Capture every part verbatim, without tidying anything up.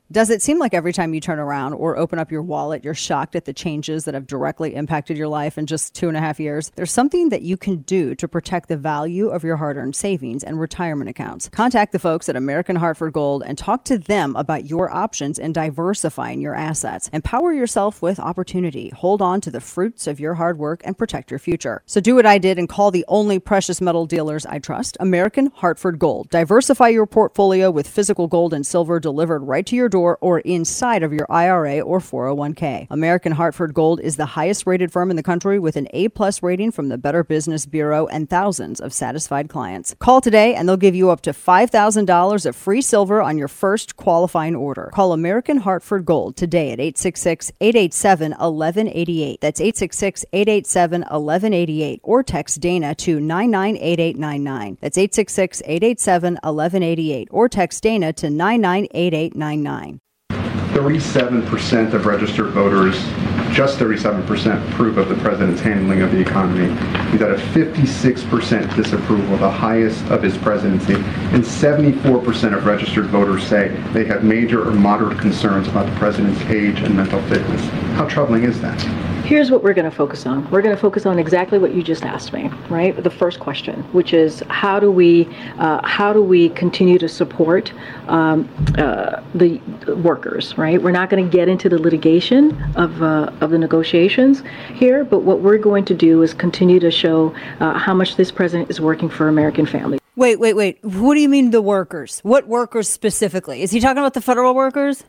Does it seem like every time you turn around or open up your wallet, you're shocked at the changes that have directly impacted your life in just two and a half years? There's something that you can do to protect the value of your hard-earned savings and retirement accounts. Contact the folks at American Hartford Gold and talk to them about your options in diversifying your assets. Empower yourself with opportunity. Hold on to the fruits of your hard work and protect your future. So do what I did and call the only precious metal dealers I trust, American Hartford Gold. Diversify your portfolio with physical gold and silver delivered right to your door or inside of your I R A or four oh one k. American Hartford Gold is the highest rated firm in the country with an A-plus rating from the Better Business Bureau and thousands of satisfied clients. Call today and they'll give you up to five thousand dollars of free silver on your first qualifying order. Call American Hartford Gold today at eight six six, eight eight seven, one one eight eight. That's eight six six, eight eight seven, one one eight eight or text Dana to nine nine eight eight nine nine. That's eight six six, eight eight seven, one one eight eight or text Dana to nine nine eight eight nine nine. thirty-seven percent of registered voters, just thirty-seven percent approve of the president's handling of the economy. He's at a fifty-six percent disapproval, the highest of his presidency. And seventy-four percent of registered voters say they have major or moderate concerns about the president's age and mental fitness. How troubling is that? Here's what we're going to focus on. We're going to focus on exactly what you just asked me, right? The first question, which is how do we uh, how do we continue to support um, uh, the workers, right? We're not going to get into the litigation of uh, of the negotiations here, but what we're going to do is continue to show uh, how much this president is working for American families. Wait, wait, wait. What do you mean the workers? What workers specifically? Is he talking about the federal workers?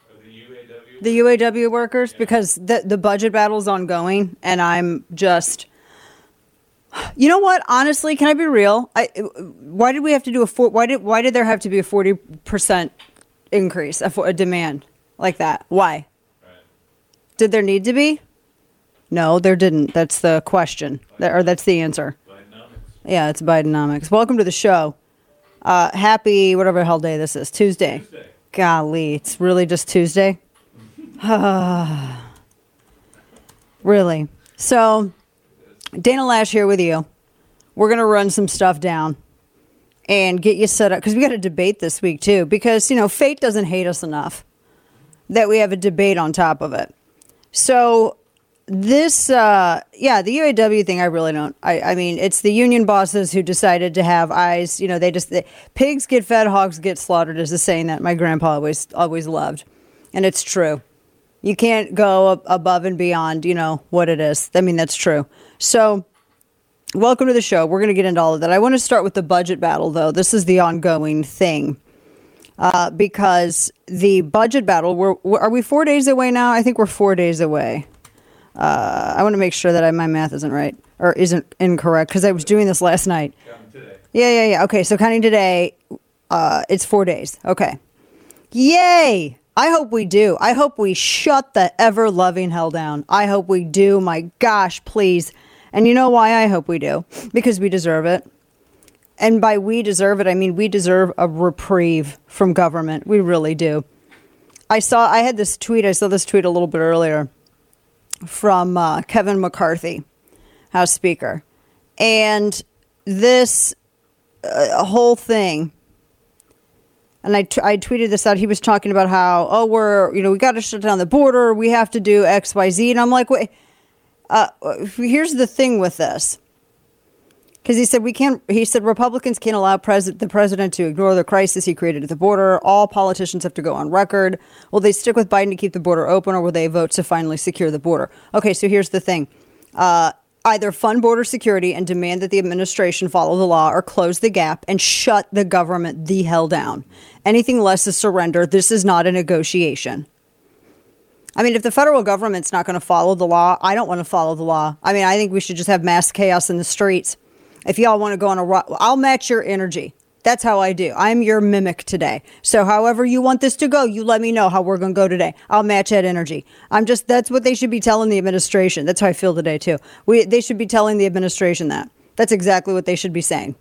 The U A W workers, because the the budget battle is ongoing, and I'm just, you know what? Honestly, can I be real? I why did we have to do a four, why did why did there have to be a forty percent increase, a, a demand like that? Why? Right. Did there need to be? No, there didn't. That's the question, that, or that's the answer. Bidenomics. Yeah, it's Bidenomics. Welcome to the show. Uh, happy whatever the hell day this is, Tuesday. Tuesday. Golly, it's really just Tuesday. Really? So, Dana Lash here with you. We're going to run some stuff down and get you set up, because we got a debate this week, too, because, you know, fate doesn't hate us enough that we have a debate on top of it. So, this, uh, yeah, the U A W thing, I really don't. I, I mean, it's the union bosses who decided to have eyes. You know, they just, they, pigs get fed, hogs get slaughtered, is the saying that my grandpa always, always loved. And it's true. You can't go above and beyond, you know, what it is. I mean, that's true. So, welcome to the show. We're going to get into all of that. I want to start with the budget battle, though. This is the ongoing thing. Uh, because the budget battle, we're, are we four days away now? I think we're four days away. Uh, I want to make sure that I, my math isn't right, or isn't incorrect, because I was doing this last night. Counting today. Yeah, yeah, yeah. Okay, so counting today, uh, it's four days. Okay. Yay! I hope we do. I hope we shut the ever-loving hell down. I hope we do. My gosh, please. And you know why I hope we do? Because we deserve it. And by we deserve it, I mean we deserve a reprieve from government. We really do. I saw, I had this tweet, I saw this tweet a little bit earlier from uh, Kevin McCarthy, House Speaker. And this uh, whole thing, and I, t- I tweeted this out. He was talking about how, oh, we're, you know, we got to shut down the border. We have to do X, Y, Z. And I'm like, wait, uh, here's the thing with this. Because he said we can't, he said Republicans can't allow pres- the president to ignore the crisis he created at the border. All politicians have to go on record. Will they stick with Biden to keep the border open, or will they vote to finally secure the border? Okay, so here's the thing. Uh, Either fund border security and demand that the administration follow the law, or close the gap and shut the government the hell down. Anything less is surrender. This is not a negotiation. I mean, if the federal government's not going to follow the law, I don't want to follow the law. I mean, I think we should just have mass chaos in the streets. If y'all want to go on a rock, I'll match your energy. That's how I do. I'm your mimic today. So however you want this to go, you let me know how we're going to go today. I'll match that energy. I'm just, that's what they should be telling the administration. That's how I feel today, too. We, they should be telling the administration that. That's exactly what they should be saying.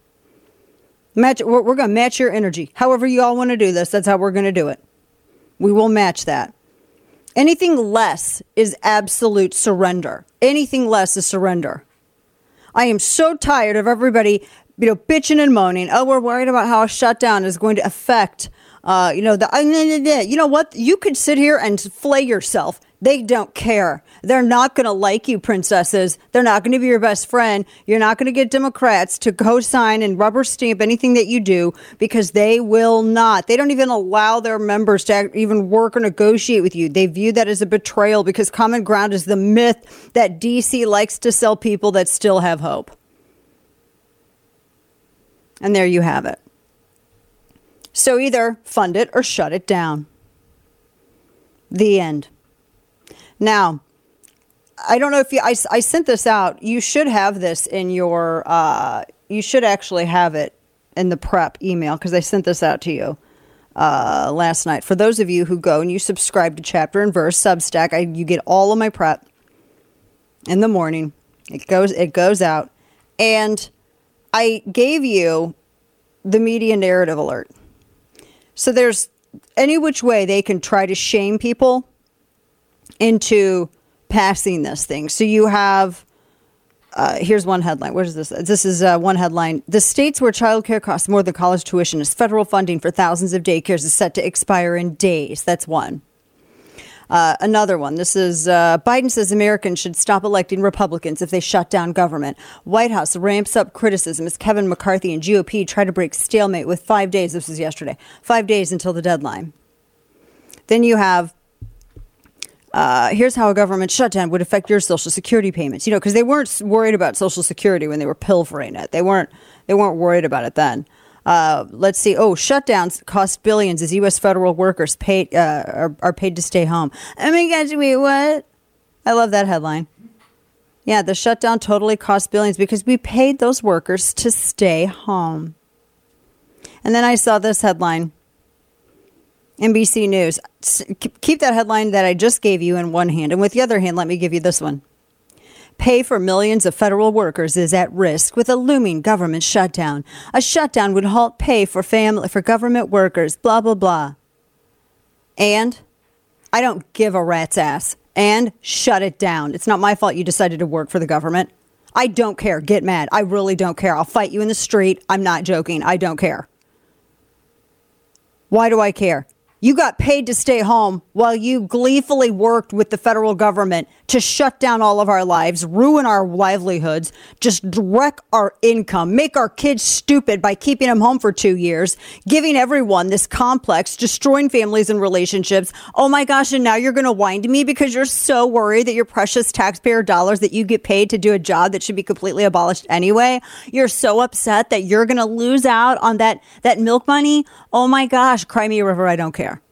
Match. We're, we're going to match your energy. However you all want to do this, that's how we're going to do it. We will match that. Anything less is absolute surrender. Anything less is surrender. I am so tired of everybody, you know, bitching and moaning. Oh, we're worried about how a shutdown is going to affect Uh, you know, the, you know what? You could sit here and flay yourself. They don't care. They're not going to like you, princesses. They're not going to be your best friend. You're not going to get Democrats to co-sign and rubber stamp anything that you do because they will not. They don't even allow their members to act, even work or negotiate with you. They view that as a betrayal because common ground is the myth that D C likes to sell people that still have hope. And there you have it. So either fund it or shut it down. The end. Now, I don't know if you, I, I sent this out. You should have this in your, uh, you should actually have it in the prep email because I sent this out to you uh, last night. For those of you who go and you subscribe to Chapter and Verse Substack, I, you get all of my prep in the morning. It goes, it goes out. And I gave you the media narrative alert. So there's any which way they can try to shame people into passing this thing. So you have, uh, here's one headline. What is this? This is uh, one headline. The states where childcare costs more than college tuition as federal funding for thousands of daycares is set to expire in days. That's one. Uh, another one. This is uh, Biden says Americans should stop electing Republicans if they shut down government. White House ramps up criticism as Kevin McCarthy and G O P try to break stalemate with five days. This was yesterday. Five days until the deadline. Then you have Uh, here's how a government shutdown would affect your Social Security payments. You know, because they weren't worried about Social Security when they were pilfering it. They weren't. They weren't worried about it then. Uh, let's see. Oh, shutdowns cost billions as U S federal workers paid uh, are, are paid to stay home. Oh my gosh, wait, what? I love that headline. Yeah, the shutdown totally cost billions because we paid those workers to stay home. And then I saw this headline. N B C News. Keep that headline that I just gave you in one hand. And with the other hand, let me give you this one. Pay for millions of federal workers is at risk with a looming government shutdown. A shutdown would halt pay for family for government workers, blah, blah, blah. And I don't give a rat's ass. And shut it down. It's not my fault you decided to work for the government. I don't care. Get mad. I really don't care. I'll fight you in the street. I'm not joking. I don't care. Why do I care? You got paid to stay home while you gleefully worked with the federal government to shut down all of our lives, ruin our livelihoods, just wreck our income, make our kids stupid by keeping them home for two years, giving everyone this complex, destroying families and relationships. Oh my gosh, and now you're going to whine to me because you're so worried that your precious taxpayer dollars that you get paid to do a job that should be completely abolished anyway. You're so upset that you're going to lose out on that, that milk money. Oh my gosh, cry me a river, I don't care.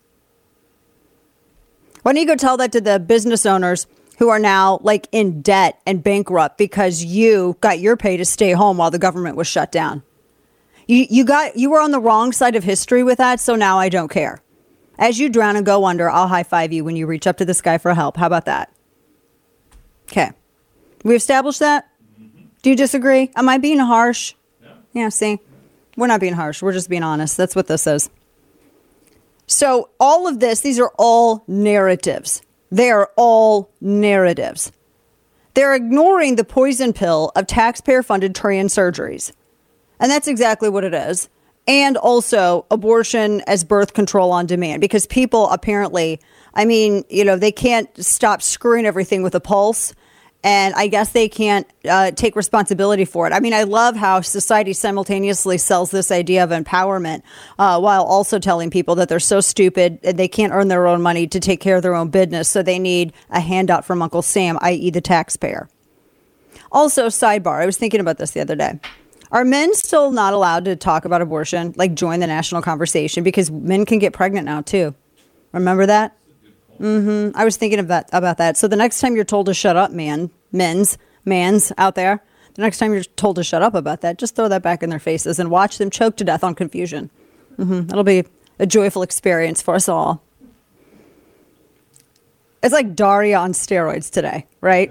Why don't you go tell that to the business owners who are now like in debt and bankrupt because you got your pay to stay home while the government was shut down? You you got you were on the wrong side of history with that, so now I don't care. As you drown and go under, I'll high five you when you reach up to the sky for help. How about that? Okay. We established that? Mm-hmm. Do you disagree? Am I being harsh? Yeah. Yeah, see? We're not being harsh. We're just being honest. That's what this is. So all of this, these are all narratives. They are all narratives. They're ignoring the poison pill of taxpayer-funded trans surgeries. And that's exactly what it is. And also abortion as birth control on demand. Because people apparently, I mean, you know, they can't stop screwing everything with a pulse. And I guess they can't uh, take responsibility for it. I mean, I love how society simultaneously sells this idea of empowerment uh, while also telling people that they're so stupid and they can't earn their own money to take care of their own business. So they need a handout from Uncle Sam, that is the taxpayer. Also, sidebar, I was thinking about this the other day. Are men still not allowed to talk about abortion, like join the national conversation? Because men can get pregnant now, too. Remember that? Mm-hmm. I was thinking of that, about that. So the next time you're told to shut up, man, men's, mans out there, the next time you're told to shut up about that, just throw that back in their faces and watch them choke to death on confusion. Mm-hmm. It'll be a joyful experience for us all. It's like Daria on steroids today, right?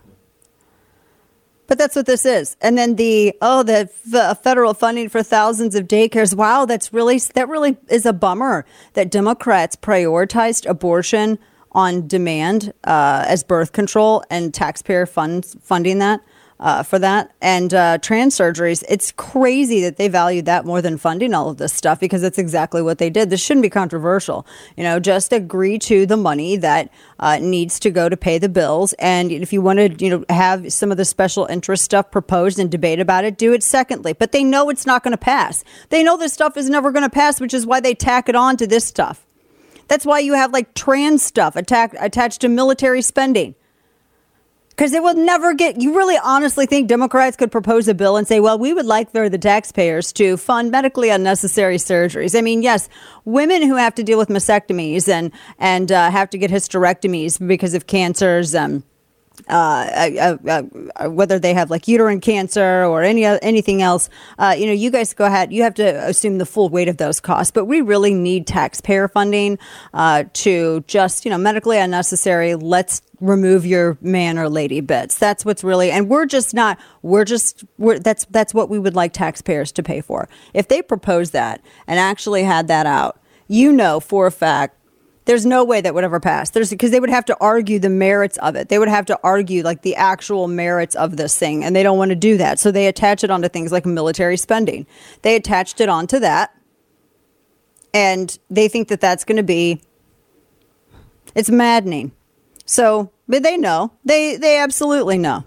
But that's what this is. And then the, oh, the f- federal funding for thousands of daycares. Wow, that's really, that really is a bummer that Democrats prioritized abortion on demand uh, as birth control and taxpayer funds funding that. uh, for that. And uh, trans surgeries, it's crazy that they value that more than funding all of this stuff, because that's exactly what they did. This shouldn't be controversial. You know, just agree to the money that uh, needs to go to pay the bills. And if you want to, you know, have some of the special interest stuff proposed and debate about it, do it secondly. But they know it's not going to pass. They know this stuff is never going to pass, which is why they tack it on to this stuff. That's why you have like trans stuff attack, attached to military spending. Because they will never get, you really honestly think Democrats could propose a bill and say, well, we would like for the taxpayers to fund medically unnecessary surgeries. I mean, yes, women who have to deal with mastectomies and, and uh, have to get hysterectomies because of cancers, um, uh, uh, uh, uh, whether they have like uterine cancer or any uh, anything else, uh, you know, you guys go ahead. You have to assume the full weight of those costs. But we really need taxpayer funding uh, to just, you know, medically unnecessary. Let's remove your man or lady bits. That's what's really, and we're just not, we're just, we're, that's, that's what we would like taxpayers to pay for. If they proposed that and actually had that out, you know, for a fact, there's no way that would ever pass. There's because they would have to argue the merits of it. They would have to argue like the actual merits of this thing. And they don't want to do that. So they attach it onto things like military spending. They attached it onto that. And they think that that's going to be, it's maddening. So, but they know, they, they absolutely know.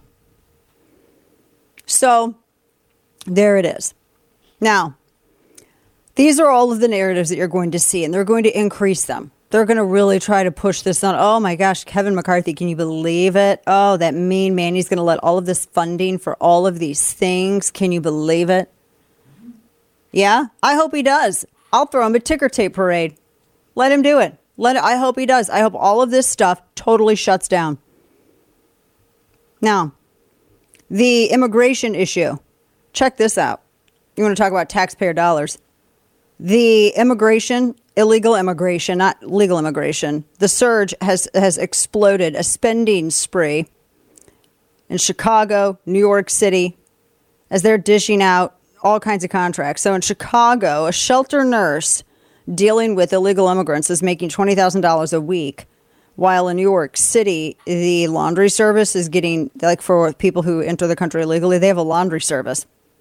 So there it is. Now, these are all of the narratives that you're going to see, and they're going to increase them. They're going to really try to push this on. Oh my gosh, Kevin McCarthy, can you believe it? Oh, that mean man, he's going to let all of this funding for all of these things. Can you believe it? Yeah, I hope he does. I'll throw him a ticker tape parade. Let him do it. Let it, I hope he does. I hope all of this stuff totally shuts down. Now, the immigration issue. Check this out. You want to talk about taxpayer dollars. The immigration, illegal immigration, not legal immigration. The surge has, has exploded. A spending spree in Chicago, New York City, as they're dishing out all kinds of contracts. So in Chicago, a shelter nurse dealing with illegal immigrants is making twenty thousand dollars a week, while in New York City, the laundry service is getting, like for people who enter the country illegally, they have a laundry service.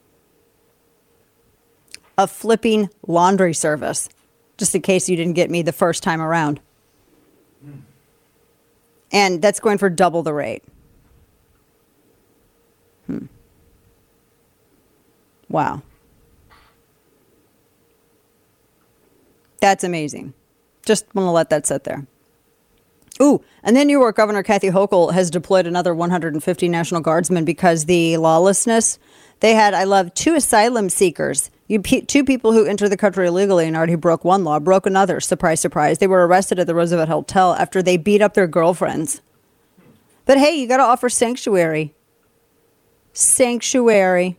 A flipping laundry service, just in case you didn't get me the first time around. And that's going for double the rate. Hmm. Wow. That's amazing. Just want to let that sit there. Ooh, and then New York Governor Kathy Hochul has deployed another one hundred fifty National Guardsmen because the lawlessness, they had, I love, two asylum seekers. You Two people who entered the country illegally and already broke one law, broke another. Surprise, surprise. They were arrested at the Roosevelt Hotel after they beat up their girlfriends. But hey, you got to offer sanctuary. Sanctuary.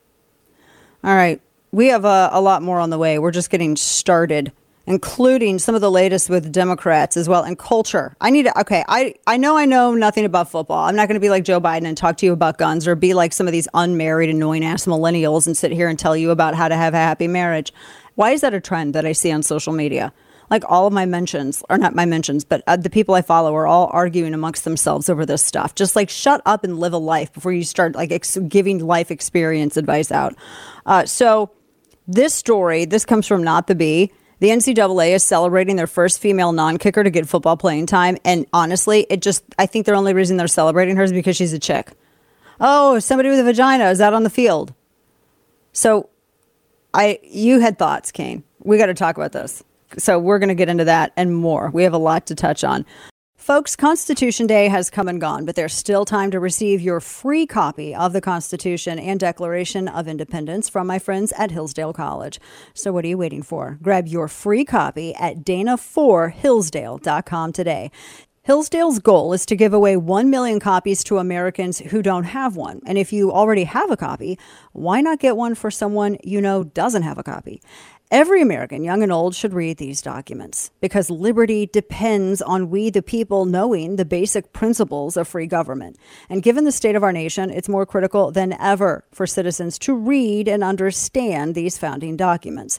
All right. We have a, a lot more on the way. We're just getting started, including some of the latest with Democrats as well, and culture. I need to, okay, I, I know I know nothing about football. I'm not going to be like Joe Biden and talk to you about guns, or be like some of these unmarried, annoying-ass millennials and sit here and tell you about how to have a happy marriage. Why is that a trend that I see on social media? Like all of my mentions, or not my mentions, but uh, the people I follow are all arguing amongst themselves over this stuff. Just like shut up and live a life before you start like ex- giving life experience advice out. Uh, so this story, this comes from Not the Bee. The N C double A is celebrating their first female non-kicker to get football playing time. And honestly, it just, I think the only reason they're celebrating her is because she's a chick. Oh, somebody with a vagina is out on the field. So I, you had thoughts, Kane. We got to talk about this. So we're going to get into that and more. We have a lot to touch on. Folks, Constitution Day has come and gone, but there's still time to receive your free copy of the Constitution and Declaration of Independence from my friends at Hillsdale College. So what are you waiting for? Grab your free copy at dana for hillsdale dot com today. Hillsdale's goal is to give away one million copies to Americans who don't have one. And if you already have a copy, why not get one for someone you know doesn't have a copy? Every American, young and old, should read these documents because liberty depends on we, the people, knowing the basic principles of free government. And given the state of our nation, it's more critical than ever for citizens to read and understand these founding documents.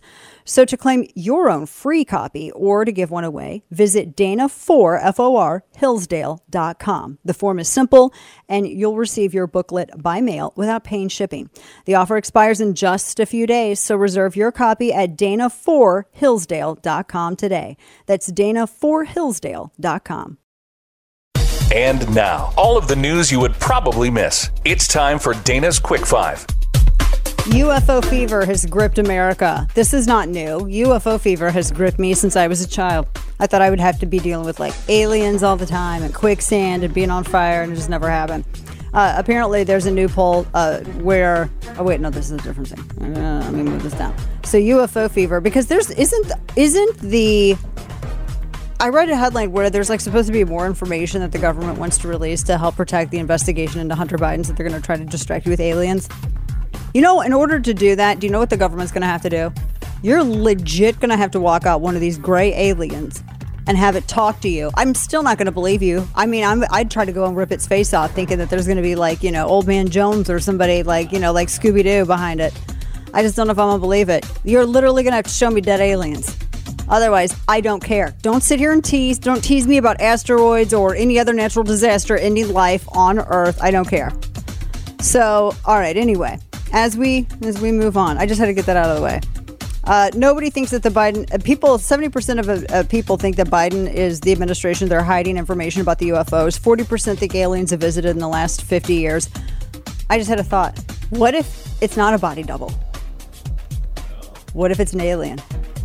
So to claim your own free copy or to give one away, visit Dana four, F O R, Hillsdale dot com. The form is simple, and you'll receive your booklet by mail without paying shipping. The offer expires in just a few days, so reserve your copy at Dana four Hillsdale dot com today. That's Dana four Hillsdale dot com. And now, all of the news you would probably miss. It's time for Dana's Quick Five. U F O fever has gripped America. This is not new. U F O fever has gripped me since I was a child. I thought I would have to be dealing with like aliens all the time and quicksand and being on fire, and it just never happened. Uh, apparently, there's a new poll uh, where... Oh, wait, no, this is a different thing. Uh, let me move this down. So U F O fever, because there's isn't isn't the... I read a headline where there's like supposed to be more information that the government wants to release to help protect the investigation into Hunter Biden, so they're going to try to distract you with aliens. You know, in order to do that, do you know what the government's going to have to do? You're legit going to have to walk out one of these gray aliens and have it talk to you. I'm still not going to believe you. I mean, I'm, I'd try to go and rip its face off thinking that there's going to be like, you know, Old Man Jones or somebody like, you know, like Scooby-Doo behind it. I just don't know if I'm going to believe it. You're literally going to have to show me dead aliens. Otherwise, I don't care. Don't sit here and tease. Don't tease me about asteroids or any other natural disaster, any life on Earth. I don't care. So, all right, anyway. As we as we move on, I just had to get that out of the way. Uh, nobody thinks that the Biden uh, people, seventy percent of uh, people think that Biden is the administration. They're hiding information about the U F Os. forty percent think aliens have visited in the last fifty years. I just had a thought. What if it's not a body double? What if it's an alien?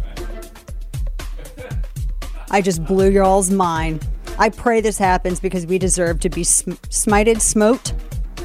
I just blew your all's mind. I pray this happens because we deserve to be sm- smited, smote.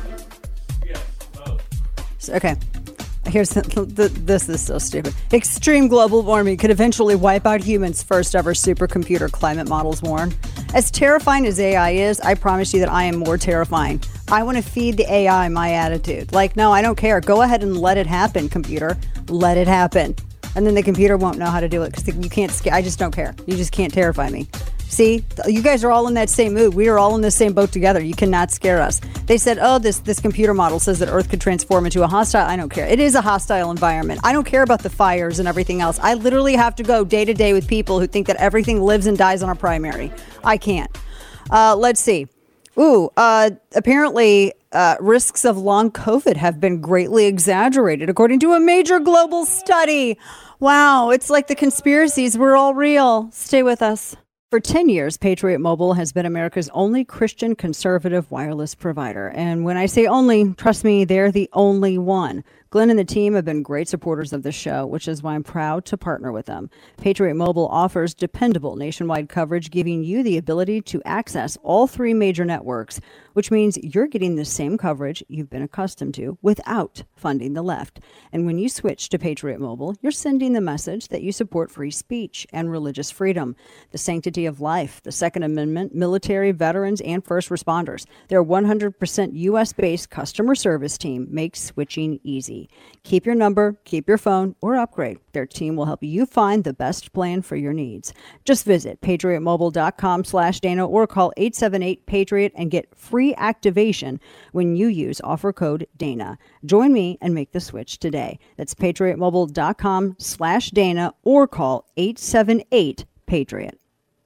Okay, here's the, the, this is so stupid. Extreme global warming could eventually wipe out humans. First ever supercomputer climate models warn. As terrifying as A I is, I promise you that I am more terrifying. I want to feed the A I my attitude. Like, no, I don't care. Go ahead and let it happen, computer. Let it happen. And then the computer won't know how to do it because you can't scare. I just don't care. You just can't terrify me. See, you guys are all in that same mood. We are all in the same boat together. You cannot scare us. They said, oh, this this computer model says that Earth could transform into a hostile. I don't care. It is a hostile environment. I don't care about the fires and everything else. I literally have to go day to day with people who think that everything lives and dies on a primary. I can't. Uh, let's see. Ooh, uh, apparently uh, risks of long COVID have been greatly exaggerated, according to a major global study. Wow, it's like the conspiracies were all real. Stay with us. For ten years, Patriot Mobile has been America's only Christian conservative wireless provider. And when I say only, trust me, they're the only one. Glenn and the team have been great supporters of the show, which is why I'm proud to partner with them. Patriot Mobile offers dependable nationwide coverage, giving you the ability to access all three major networks, which means you're getting the same coverage you've been accustomed to without funding the left. And when you switch to Patriot Mobile, you're sending the message that you support free speech and religious freedom, the sanctity of life, the Second Amendment, military, veterans, and first responders. Their one hundred percent U S-based customer service team makes switching easy. Keep your number, keep your phone, or upgrade. Their team will help you find the best plan for your needs. Just visit patriotmobile.com slash Dana or call eight seven eight Patriot and get free activation when you use offer code Dana. Join me and make the switch today. That's patriotmobile.com slash Dana or call eight seven eight Patriot.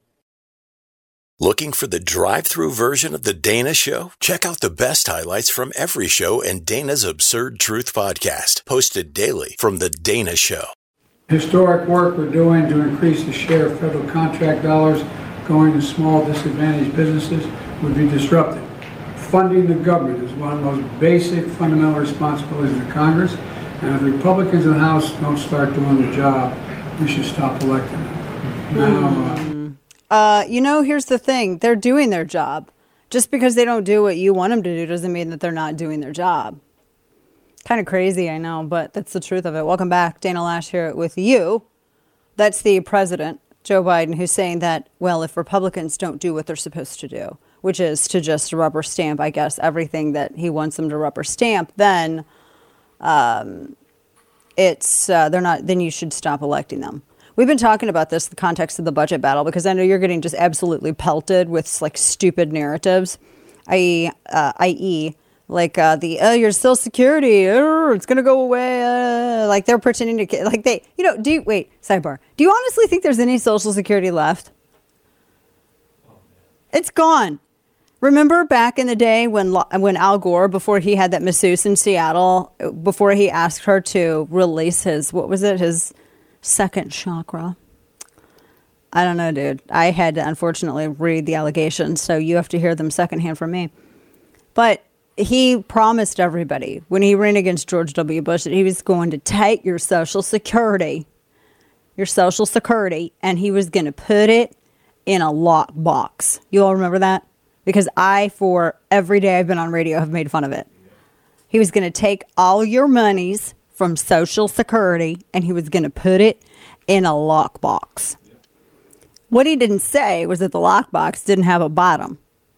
Looking for the drive-through version of The Dana Show? Check out the best highlights from every show and Dana's Absurd Truth podcast, posted daily from The Dana Show. Historic work we're doing to increase the share of federal contract dollars going to small disadvantaged businesses would be disruptive. Funding the government is one of the most basic fundamental responsibilities of Congress, and if the Republicans in the House don't start doing their job, we should stop electing them. Now, uh, Uh, you know, here's the thing. They're doing their job. Just because they don't do what you want them to do doesn't mean that they're not doing their job. Kind of crazy, I know, but that's the truth of it. Welcome back. Dana Lash here with you. That's the president, Joe Biden, who's saying that, well, if Republicans don't do what they're supposed to do, which is to just rubber stamp, I guess, everything that he wants them to rubber stamp, then um, it's uh, they're not. Then you should stop electing them. We've been talking about this in the context of the budget battle because I know you're getting just absolutely pelted with like stupid narratives, that is, uh, that is, like uh, the, oh, your Social Security, uh, it's going to go away. Uh, like they're pretending to, like they, you know, do you, wait, sidebar. Do you honestly think there's any Social Security left? It's gone. Remember back in the day when when Al Gore, before he had that masseuse in Seattle, before he asked her to release his, what was it, his second chakra? I don't know, dude. I had to unfortunately read the allegations, so you have to hear them secondhand from me. But he promised everybody when he ran against George W. Bush that he was going to take your Social Security, your Social Security, and he was going to put it in a lockbox. You all remember that? Because I, for every day I've been on radio, have made fun of it. He was going to take all your monies from Social Security and he was going to put it in a lockbox. What he didn't say was that the lockbox didn't have a bottom.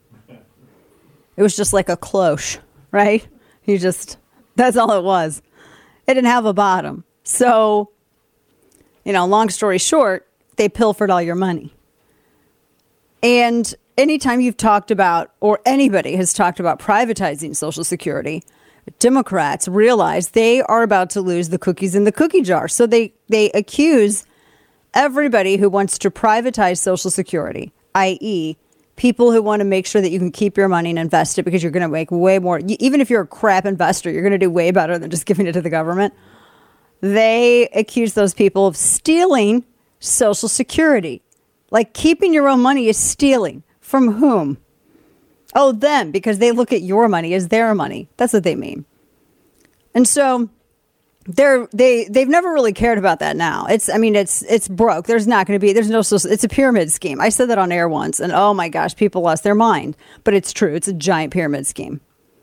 It was just like a cloche, right? He just, that's all it was. It didn't have a bottom. So, you know, long story short, they pilfered all your money. And anytime you've talked about, or anybody has talked about privatizing Social Security, Democrats realize they are about to lose the cookies in the cookie jar. So they, they accuse everybody who wants to privatize Social Security, that is, people who want to make sure that you can keep your money and invest it because you're going to make way more. Even if you're a crap investor, you're going to do way better than just giving it to the government. They accuse those people of stealing Social Security. Like keeping your own money is stealing. From whom? Oh, them, because they look at your money as their money. That's what they mean. And so they're they they've never really cared about that now. It's I mean it's it's broke. There's not going to be there's no social, it's a pyramid scheme. I said that on air once and oh my gosh, people lost their mind. But it's true. It's a giant pyramid scheme.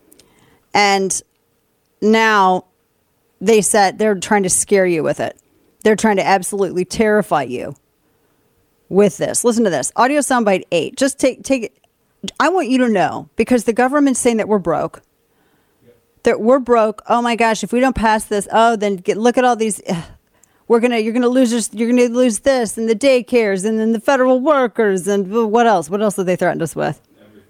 And now they said they're trying to scare you with it. They're trying to absolutely terrify you with this. Listen to this. Audio soundbite eight. Just take take it. I want you to know, because the government's saying that we're broke. That we're broke. Oh my gosh, if we don't pass this, oh, then get, look at all these. Ugh, we're gonna, you're gonna lose, this, you're gonna lose this, and the daycares, and then the federal workers, and what else? What else did they threaten us with? Everything.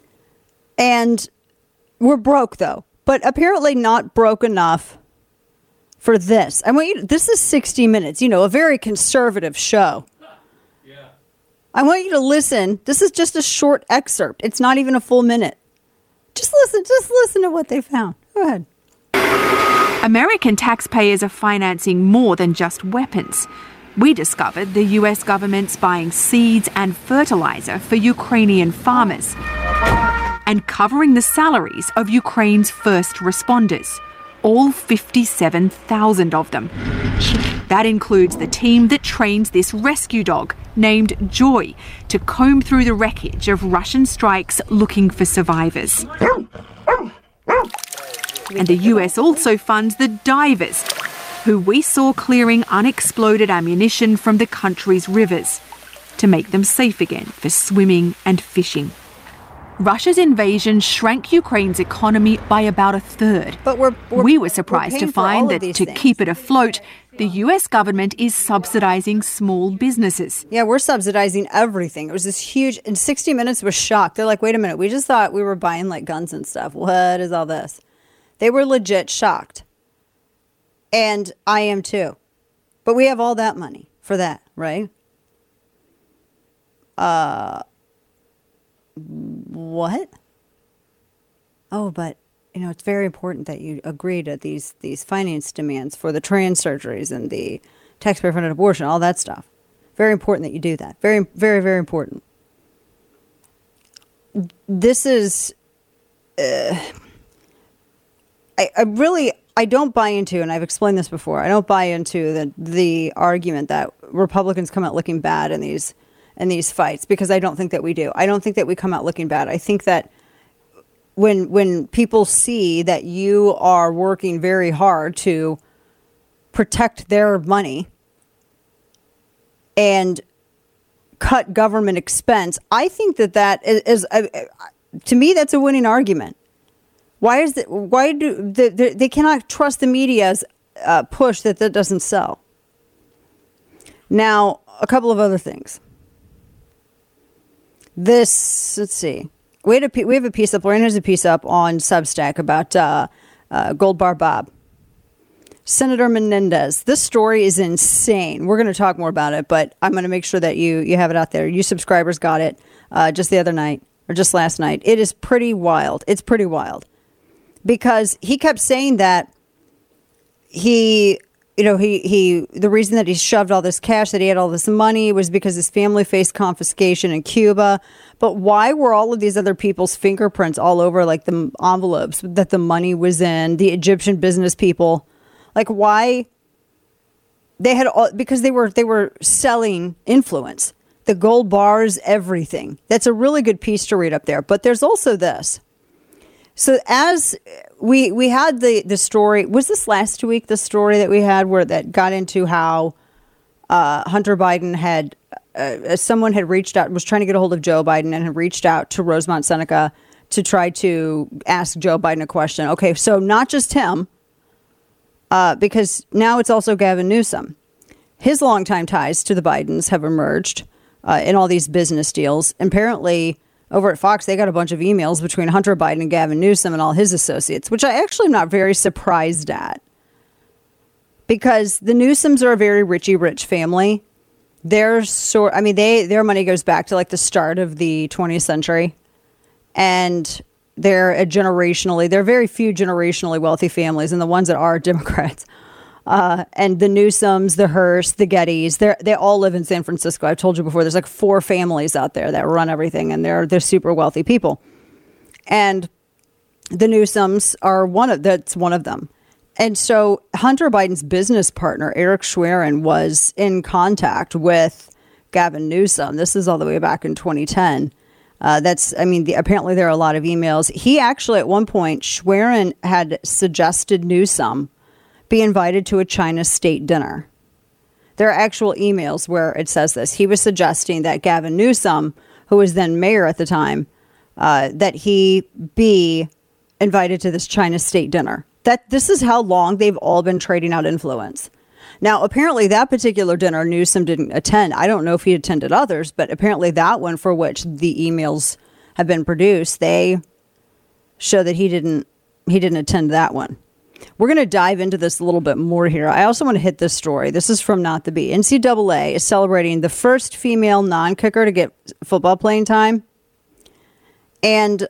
And we're broke though, but apparently not broke enough for this. I want you. To, this is sixty minutes. You know, a very conservative show. Yeah. I want you to listen. This is just a short excerpt. It's not even a full minute. Just listen. Just listen to what they found. Go ahead. American taxpayers are financing more than just weapons. We discovered the U S government's buying seeds and fertilizer for Ukrainian farmers and covering the salaries of Ukraine's first responders, all fifty-seven thousand of them. That includes the team that trains this rescue dog, named Joy, to comb through the wreckage of Russian strikes looking for survivors. And the U S also funds the divers, who we saw clearing unexploded ammunition from the country's rivers to make them safe again for swimming and fishing. Russia's invasion shrank Ukraine's economy by about a third. But we're, we're we were surprised to find that to things. keep it afloat, the U S government is subsidizing small businesses. Yeah, we're subsidizing everything. It was this huge, and sixty minutes was shocked. They're like, wait a minute, we just thought we were buying like guns and stuff. What is all this? They were legit shocked. And I am too. But we have all that money for that, right? Uh, what? Oh, but you know, it's very important that you agree to these these finance demands for the trans surgeries and the taxpayer-funded abortion, all that stuff. Very important that you do that. Very, very, very important. This is, uh, I, I really, I don't buy into, and I've explained this before, I don't buy into the the argument that Republicans come out looking bad in these in these fights, because I don't think that we do. I don't think that we come out looking bad. I think that When when people see that you are working very hard to protect their money and cut government expense, I think that that is, is uh, to me, that's a winning argument. Why is that? Why do the, the, they cannot trust the media's uh, push that that doesn't sell? Now, a couple of other things. This, let's see. we had a we have a piece up. Lorraine has a piece up on Substack about uh, uh, Gold Bar Bob, Senator Menendez. This story is insane. We're going to talk more about it, but I'm going to make sure that you you have it out there. You subscribers got it uh, just the other night or just last night. It is pretty wild. It's pretty wild because he kept saying that he. You know, he, he, the reason that he shoved all this cash, that he had all this money was because his family faced confiscation in Cuba. But why were all of these other people's fingerprints all over, like the envelopes that the money was in, the Egyptian business people? Like why they had all, because they were, they were selling influence, the gold bars, everything. That's a really good piece to read up there. But there's also this. So as we we had the, the story, was this last week, the story that we had where that got into how uh, Hunter Biden had, uh, someone had reached out, was trying to get a hold of Joe Biden and had reached out to Rosemont Seneca to try to ask Joe Biden a question. Okay, so not just him, uh, because now it's also Gavin Newsom. His longtime ties to the Bidens have emerged uh, in all these business deals. Apparently, over at Fox, they got a bunch of emails between Hunter Biden and Gavin Newsom and all his associates, which I actually am not very surprised at. Because the Newsoms are a very richy rich family. They're sort, I mean, they their money goes back to like the start of the twentieth century. And they're a generationally, they're very few generationally wealthy families, and the ones that are Democrats. Uh, and the Newsoms, the Hearst, the Gettys, they they all live in San Francisco. I've told you before, there's like four families out there that run everything, and they're they're super wealthy people. And the Newsoms are one of that's one of them. And so Hunter Biden's business partner, Eric Schwerin, was in contact with Gavin Newsom. This is all the way back in twenty ten. Uh, that's, I mean, the, apparently there are a lot of emails. He actually, at one point, Schwerin had suggested Newsom be invited to a China state dinner. There are actual emails where it says this. He was suggesting that Gavin Newsom, who was then mayor at the time, uh, that he be invited to this China state dinner. That this is how long they've all been trading out influence. Now, apparently that particular dinner Newsom didn't attend. I don't know if he attended others, but apparently that one for which the emails have been produced, they show that he didn't he didn't attend that one. We're going to dive into this a little bit more here. I also want to hit this story. This is from Not the Bee. N C double A is celebrating the first female non-kicker to get football playing time. And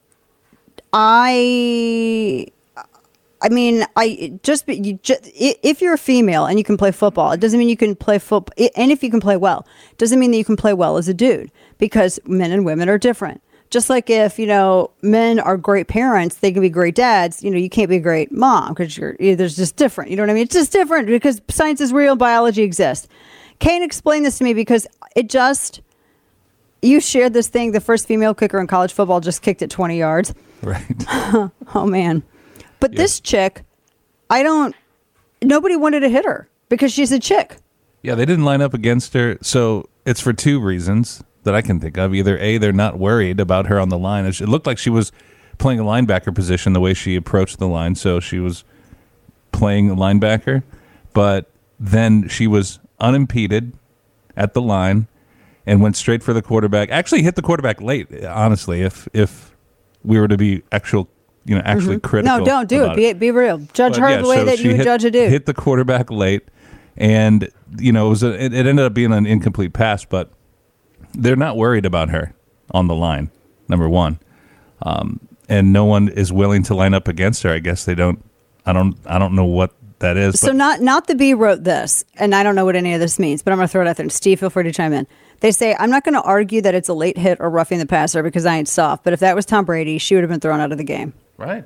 I, I mean, I just, you just if you're a female and you can play football, it doesn't mean you can play football. And if you can play well, it doesn't mean that you can play well as a dude, because men and women are different. Just like if, you know, men are great parents, they can be great dads. You know, you can't be a great mom because you're, there's just different. You know what I mean? It's just different because science is real, biology exists. Kane explained this to me because it just, you shared this thing, the first female kicker in college football just kicked it twenty yards. Right. Oh, man. But yeah. This chick, I don't, nobody wanted to hit her because she's a chick. Yeah, they didn't line up against her. So it's for two reasons that I can think of. Either A, they're not worried about her on the line. It looked like she was playing a linebacker position the way she approached the line, so she was playing a linebacker. But then she was unimpeded at the line and went straight for the quarterback. Actually hit the quarterback late, honestly, if if we were to be actual, you know, actually Mm-hmm. critical. No, don't do it. Be, be real. Judge but her yeah, the way so that you would hit, judge a dude. Hit the quarterback late, and, you know, it, was a, it, it ended up being an incomplete pass, but they're not worried about her on the line, number one. Um, and no one is willing to line up against her. I guess they don't, I don't, I don't know what that is. So but not, not the Bee wrote this, and I don't know what any of this means, but I'm going to throw it out there. And Steve, feel free to chime in. They say, I'm not going to argue that it's a late hit or roughing the passer because I ain't soft, but if that was Tom Brady, she would have been thrown out of the game. Right.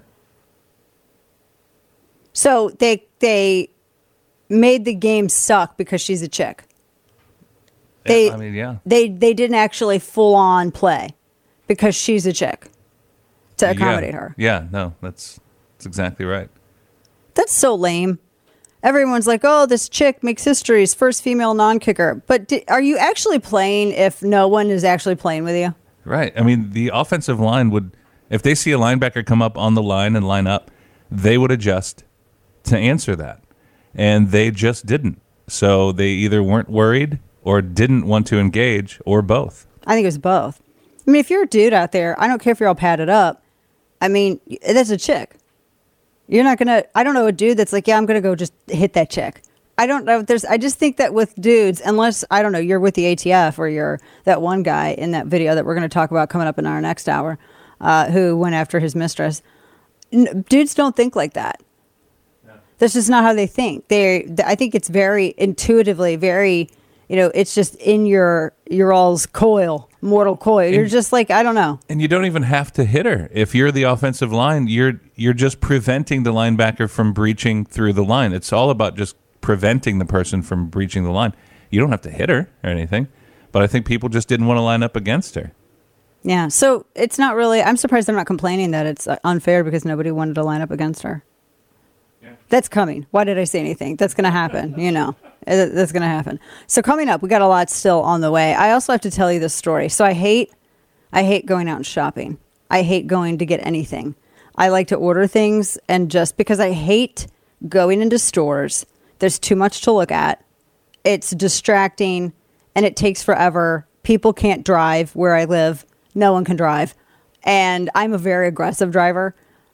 So they, they made the game suck because she's a chick. They, yeah, I mean, yeah. They they didn't actually full on play because she's a chick to accommodate yeah. her. Yeah, no, that's that's exactly right. That's so lame. Everyone's like, oh, this chick makes history's first female non-kicker. But di- are you actually playing if no one is actually playing with you? Right. I mean, the offensive line would, if they see a linebacker come up on the line and line up, they would adjust to answer that. And they just didn't. So they either weren't worried or didn't want to engage, or both. I think it was both. I mean, if you're a dude out there, I don't care if you're all padded up. I mean, that's a chick. You're not going to, I don't know a dude that's like, yeah, I'm going to go just hit that chick. I don't know. There's, I just think that with dudes, unless, I don't know, you're with the A T F or you're that one guy in that video that we're going to talk about coming up in our next hour, uh, who went after his mistress. N- dudes don't think like that. Yeah. That's just not how they think. They, I think it's very intuitively, very, you know, it's just in your, your all's coil. Mortal coil. You're and, just like, I don't know. And you don't even have to hit her. If you're the offensive line, you're you're just preventing the linebacker from breaching through the line. It's all about just preventing the person from breaching the line. You don't have to hit her or anything. But I think people just didn't want to line up against her. Yeah. So it's not really, I'm surprised they're not complaining that it's unfair because nobody wanted to line up against her. Yeah. That's coming. Why did I say anything? That's going to happen, you know. That's going to happen. So coming up, we got a lot still on the way. I also have to tell you this story. So I hate, I hate going out and shopping. I hate going to get anything. I like to order things, and just because I hate going into stores, there's too much to look at. It's distracting, and it takes forever. People can't drive where I live. No one can drive. And I'm a very aggressive driver.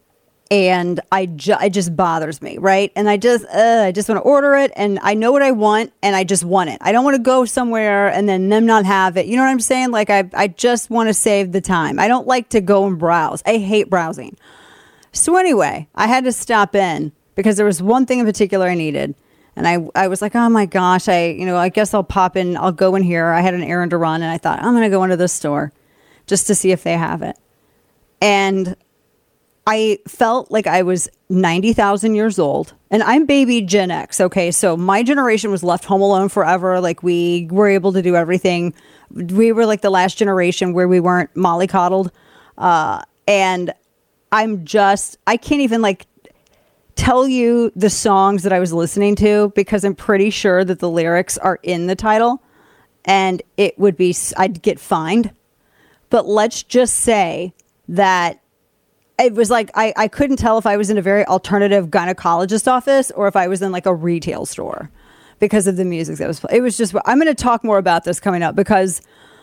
And I ju- it just bothers me, right? And I just uh, I just want to order it, and I know what I want, and I just want it. I don't want to go somewhere and then them not have it. You know what I'm saying? Like, I I just want to save the time. I don't like to go and browse. I hate browsing. So anyway, I had to stop in because there was one thing in particular I needed. And I, I was like, oh my gosh, I you know, I guess I'll pop in, I'll go in here. I had an errand to run, and I thought, I'm going to go into this store just to see if they have it. And I felt like I was ninety thousand years old, and I'm baby Gen X. Okay. So my generation was left home alone forever. Like, we were able to do everything. We were like the last generation where we weren't mollycoddled. Uh, and I'm just, I can't even like tell you the songs that I was listening to because I'm pretty sure that the lyrics are in the title, and it would be, I'd get fined. But let's just say that it was like, I, I couldn't tell if I was in a very alternative gynecologist office or if I was in like a retail store because of the music that was playing. It was just, I'm going to talk more about this coming up because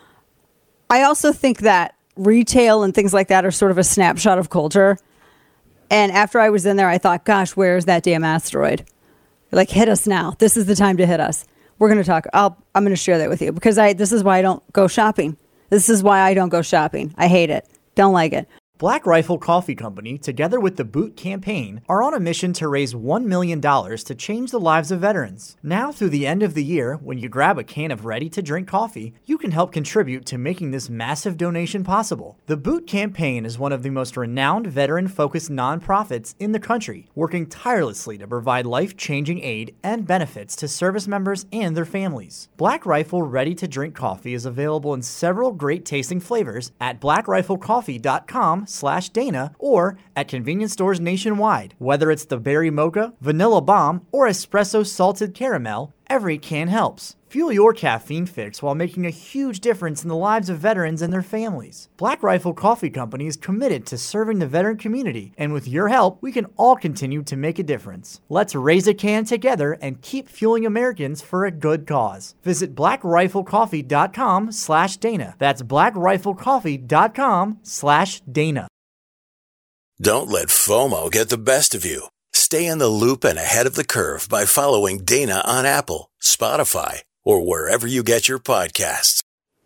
I also think that retail and things like that are sort of a snapshot of culture. And after I was in there, I thought, gosh, where's that damn asteroid? Like, hit us now. This is the time to hit us. We're going to talk. I'll, I'm going to share that with you because I, this is why I don't go shopping. This is why I don't go shopping. I hate it. Don't like it. Black Rifle Coffee Company, together with the Boot Campaign, are on a mission to raise one million dollars to change the lives of veterans. Now through the end of the year, when you grab a can of ready-to-drink coffee, you can help contribute to making this massive donation possible. The Boot Campaign is one of the most renowned veteran-focused nonprofits in the country, working tirelessly to provide life-changing aid and benefits to service members and their families. Black Rifle ready-to-drink coffee is available in several great-tasting flavors at black rifle coffee dot com slash Dana or at convenience stores nationwide. Whether it's the berry mocha, vanilla bomb, or espresso salted caramel, every can helps. Fuel your caffeine fix while making a huge difference in the lives of veterans and their families. Black Rifle Coffee Company is committed to serving the veteran community, and with your help, we can all continue to make a difference. Let's raise a can together and keep fueling Americans for a good cause. Visit black rifle coffee dot com slash Dana. That's black rifle coffee dot com slash Dana. Don't let FOMO get the best of you. Stay in the loop and ahead of the curve by following Dana on Apple, Spotify, or wherever you get your podcasts.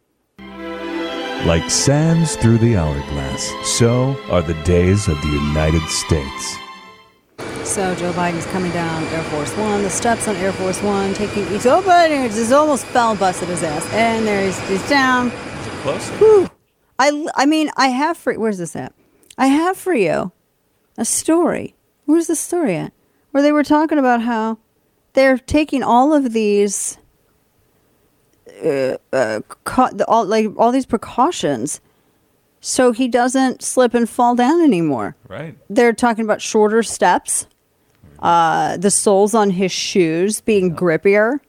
Like sands through the hourglass, so are the days of the United States. So Joe Biden's coming down Air Force One, the steps on Air Force One, taking he's oh, but he's almost fell and busted his ass, and there he's, he's down. Close. Whew. I I mean I have for where's this at? I have for you a story. Where's the story at? Where they were talking about how they're taking all of these, uh, uh, ca- all like all these precautions, so he doesn't slip and fall down anymore. Right. They're talking about shorter steps, uh, the soles on his shoes being grippier,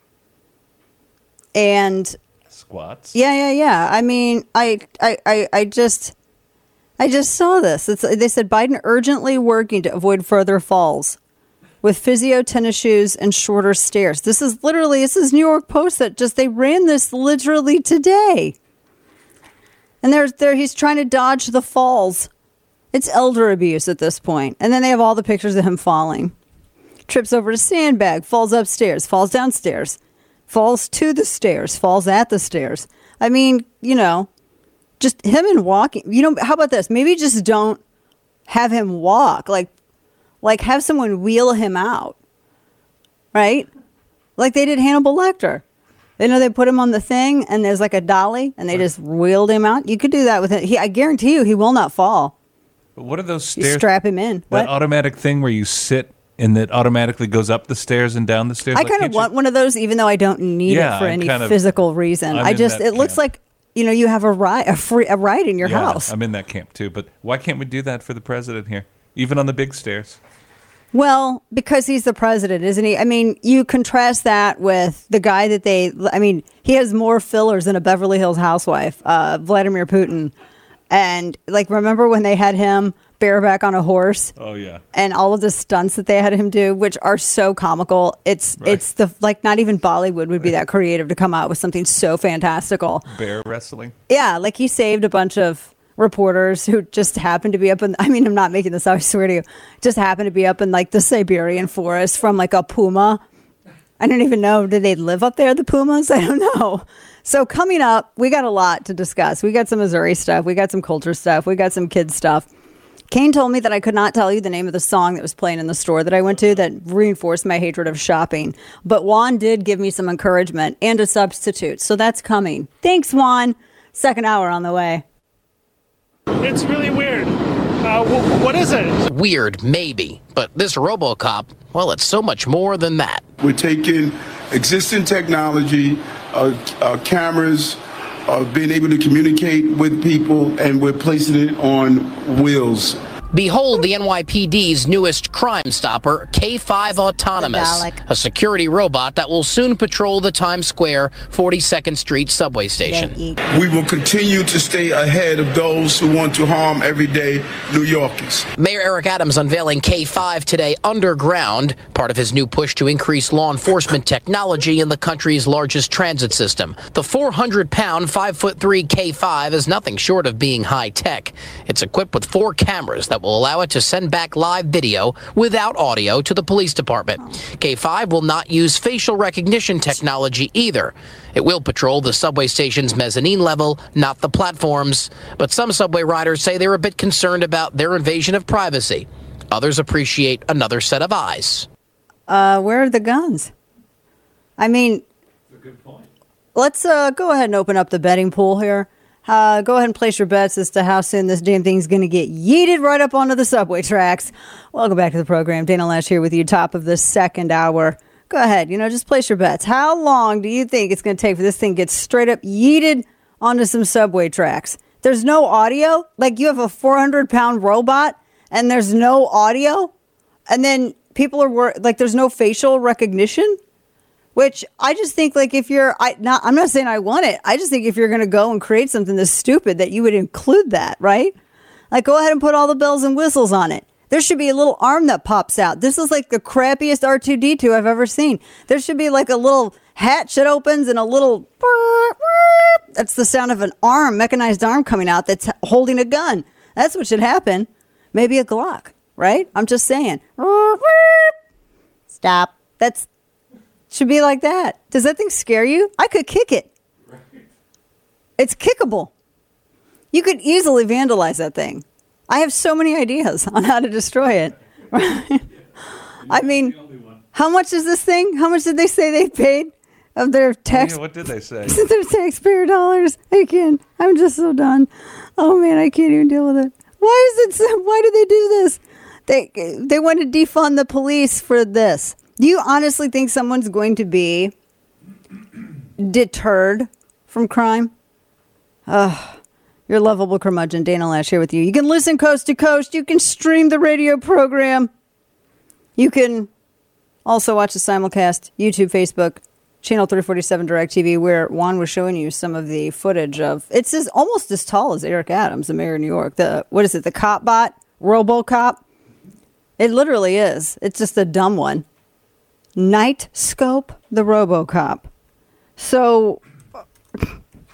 and squats. Yeah, yeah, yeah. I mean, I, I, I, I just. I just saw this. It's, they said Biden urgently working to avoid further falls with physio tennis shoes and shorter stairs. This is literally, this is New York Post that just, they ran this literally today. And there's there he's trying to dodge the falls. It's elder abuse at this point. And then they have all the pictures of him falling. Trips over a sandbag, falls upstairs, falls downstairs, falls to the stairs, falls at the stairs. I mean, you know, just him and walking. You know, how about this? Maybe just don't have him walk. Like, like have someone wheel him out. Right? Like they did Hannibal Lecter. They know they put him on the thing and there's like a dolly and they just wheeled him out. You could do that with him. He, I guarantee you he will not fall. But what are those You stairs? strap him in. That What? automatic thing where you sit and it automatically goes up the stairs and down the stairs. I Like, kind of can't you- want one of those, even though I don't need Yeah, it for I'm any kind of- physical reason. I'm I in just, that it looks camp. like, you know, you have a ride, a free, a ride in your Yeah, house. I'm in that camp too. But why can't we do that for the president here, even on the big stairs? Well, because he's the president, isn't he? I mean, you contrast that with the guy that they, I mean, he has more fillers than a Beverly Hills housewife, uh, Vladimir Putin. And like, remember when they had him bareback on a horse? Oh yeah. And all of the stunts that they had him do, which are so comical. It's Right. it's the like not even Bollywood would be that creative to come out with something so fantastical. Bear wrestling. Yeah, like he saved a bunch of reporters who just happened to be up in, I mean, I'm not making this up, I swear to you, just happened to be up in like the Siberian forest from like a puma. I don't even know, did they live up there, the pumas? I don't know. So coming up, we got a lot to discuss. We got some Missouri stuff, we got some culture stuff, we got some kids stuff. Kane told me that I could not tell you the name of the song that was playing in the store that I went to that reinforced my hatred of shopping. But Juan did give me some encouragement and a substitute. So that's coming. Thanks, Juan. Second hour on the way. It's really weird. Uh, wh- what is it? Weird, maybe. But this RoboCop, well, it's so much more than that. We're taking existing technology, uh, uh, cameras, uh, being able to communicate with people, and we're placing it on wheels. Behold the N Y P D's newest Crime Stopper, K five Autonomous, a security robot that will soon patrol the Times Square forty-second Street subway station. We will continue to stay ahead of those who want to harm everyday New Yorkers. Mayor Eric Adams unveiling K five today underground, part of his new push to increase law enforcement technology in the country's largest transit system. The four hundred pound, five foot three K five is nothing short of being high tech. It's equipped with four cameras that will allow it to send back live video without audio to the police department. K five will not use facial recognition technology either. It will patrol the subway station's mezzanine level, not the platforms. But some subway riders say they're a bit concerned about their invasion of privacy. Others appreciate another set of eyes. Uh, where are the guns? I mean, That's a good point. Let's uh, go ahead and open up the betting pool here. Uh, go ahead and place your bets as to how soon this damn thing's going to get yeeted right up onto the subway tracks. Welcome back to the program. Dana Lash here with you, top of the second hour. Go ahead, you know, just place your bets. How long do you think it's going to take for this thing to get straight up yeeted onto some subway tracks? There's no audio? Like you have a four hundred pound robot and there's no audio? And then people are, wor- like there's no facial recognition? Which I just think, like, if you're, I not, I'm not saying I want it. I just think if you're going to go and create something that's stupid, that you would include that, right? Like, go ahead and put all the bells and whistles on it. There should be a little arm that pops out. This is like the crappiest R two D two I've ever seen. There should be like a little hatch that opens and a little, that's the sound of an arm, mechanized arm coming out that's holding a gun. That's what should happen. Maybe a Glock, right? I'm just saying. Stop. That's, should be like that. Does that thing scare you? I could kick it. Right. It's kickable. You could easily vandalize that thing. I have so many ideas on how to destroy it. Right? I mean, how much is this thing? How much did they say they paid of their tax? Oh, yeah, what did they say? Their taxpayer dollars. I can't. I'm just so done. Oh man, I can't even deal with it. Why is it? So, why do they do this? They they want to defund the police for this. Do you honestly think someone's going to be deterred from crime? Ugh. You're a lovable curmudgeon. Dana Lash here with you. You can listen coast to coast. You can stream the radio program. You can also watch the simulcast, YouTube, Facebook, Channel three forty-seven DirecTV, where Juan was showing you some of the footage of, it's as, almost as tall as Eric Adams, the mayor of New York. The, what is it, the cop bot? RoboCop? It literally is. It's just a dumb one. Night Scope, the RoboCop. So,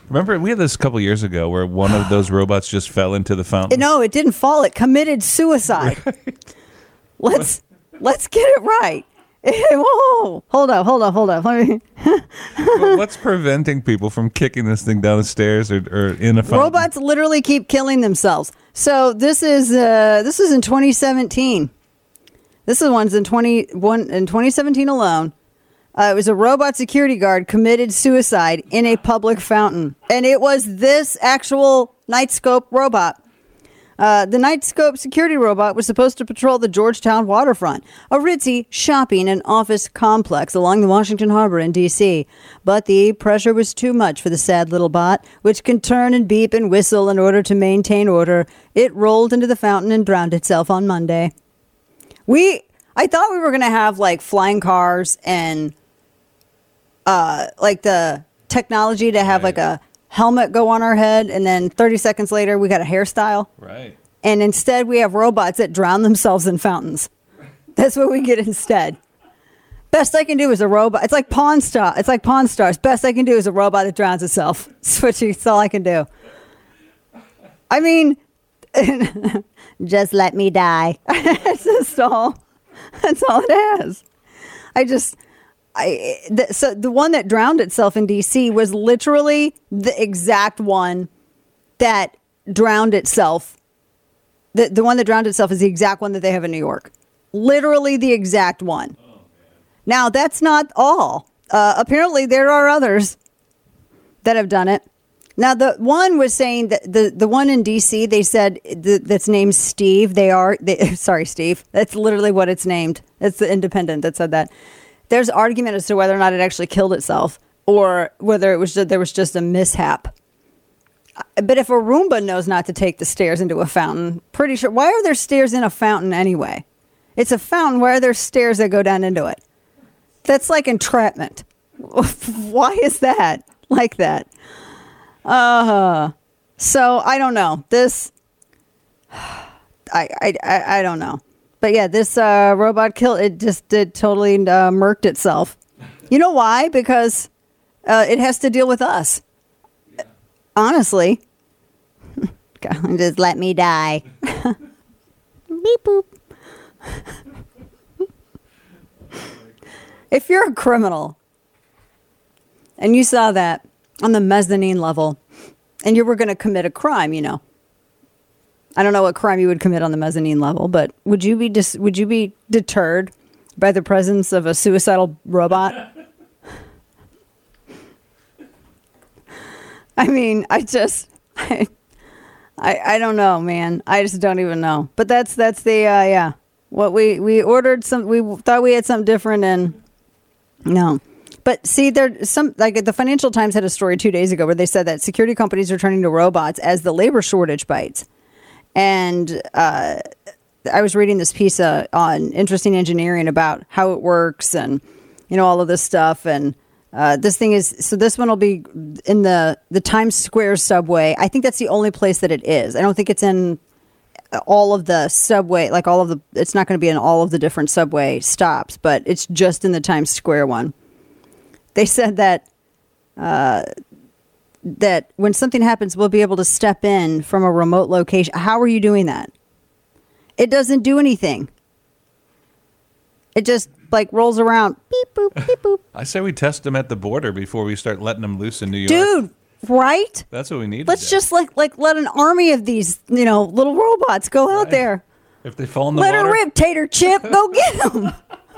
Remember, we had this a couple years ago where one of those robots just fell into the fountain. No, it didn't fall. It committed suicide. Right. Let's let's get it right. Whoa! Hold up! Hold up! Hold up! Let me. Well, what's preventing people from kicking this thing down the stairs or, or in a fountain? Robots literally keep killing themselves. So this is uh, this is in twenty seventeen. This is one's in twenty one in twenty seventeen alone. Uh, it was a robot security guard committed suicide in a public fountain. And it was this actual Nightscope robot. Uh, the Nightscope security robot was supposed to patrol the Georgetown waterfront, a ritzy shopping and office complex along the Washington Harbor in D C. But the pressure was too much for the sad little bot, which can turn and beep and whistle in order to maintain order. It rolled into the fountain and drowned itself on Monday. We, I thought we were going to have like flying cars and Uh, like the technology to have right. like a helmet go on our head, and then thirty seconds later we got a hairstyle. Right. And instead we have robots that drown themselves in fountains. That's what we get instead. Best I can do is a robot. It's like Pawn Star. It's like Pawn Stars. Best I can do is a robot that drowns itself. That's all I can do. I mean, just let me die. That's just all. That's all it has. I just. I, the, so the one that drowned itself in D C was literally the exact one that drowned itself. The the one that drowned itself is the exact one that they have in New York. Literally the exact one. Oh, now, that's not all. Uh, apparently, there are others that have done it. Now, the one was saying that the, the one in D C, they said the, that's named Steve. They are, they, sorry, Steve. That's literally what it's named. It's the Independent that said that. There's argument as to whether or not it actually killed itself or whether it was just, there was just a mishap. But if a Roomba knows not to take the stairs into a fountain, pretty sure. Why are there stairs in a fountain anyway? It's a fountain. Why are there stairs that go down into it? That's like entrapment. Why is that like that? Uh, so I don't know. This, I, I, I, I don't know. But yeah, this uh, robot killed, it just did totally uh, murked itself. You know why? Because uh, it has to deal with us. Yeah. Honestly. God, just let me die. Beep boop. If you're a criminal and you saw that on the mezzanine level and you were going to commit a crime, you know, I don't know what crime you would commit on the mezzanine level, but would you be dis- would you be deterred by the presence of a suicidal robot? I mean, I just, I, I, I don't know, man. I just don't even know. But that's that's the uh, yeah. What we we ordered some. We thought we had something different, and no. But see, there some like the Financial Times had a story two days ago where they said that security companies are turning to robots as the labor shortage bites. And uh, I was reading this piece uh, on Interesting Engineering about how it works and, you know, all of this stuff. And uh, this thing is, so this one will be in the, the Times Square subway. I think that's the only place that it is. I don't think it's in all of the subway, like all of the, it's not going to be in all of the different subway stops, but it's just in the Times Square one. They said that, uh, that when something happens, we'll be able to step in from a remote location. How are you doing that? It doesn't do anything. It just like rolls around. Beep, boop, beep, boop. I say we test them at the border before we start letting them loose in New York. Dude, right? That's what we need. Let's just like like let an army of these, you know, little robots go out right. there. If they fall in the let water. Let her rip, Tater Chip. Go get them.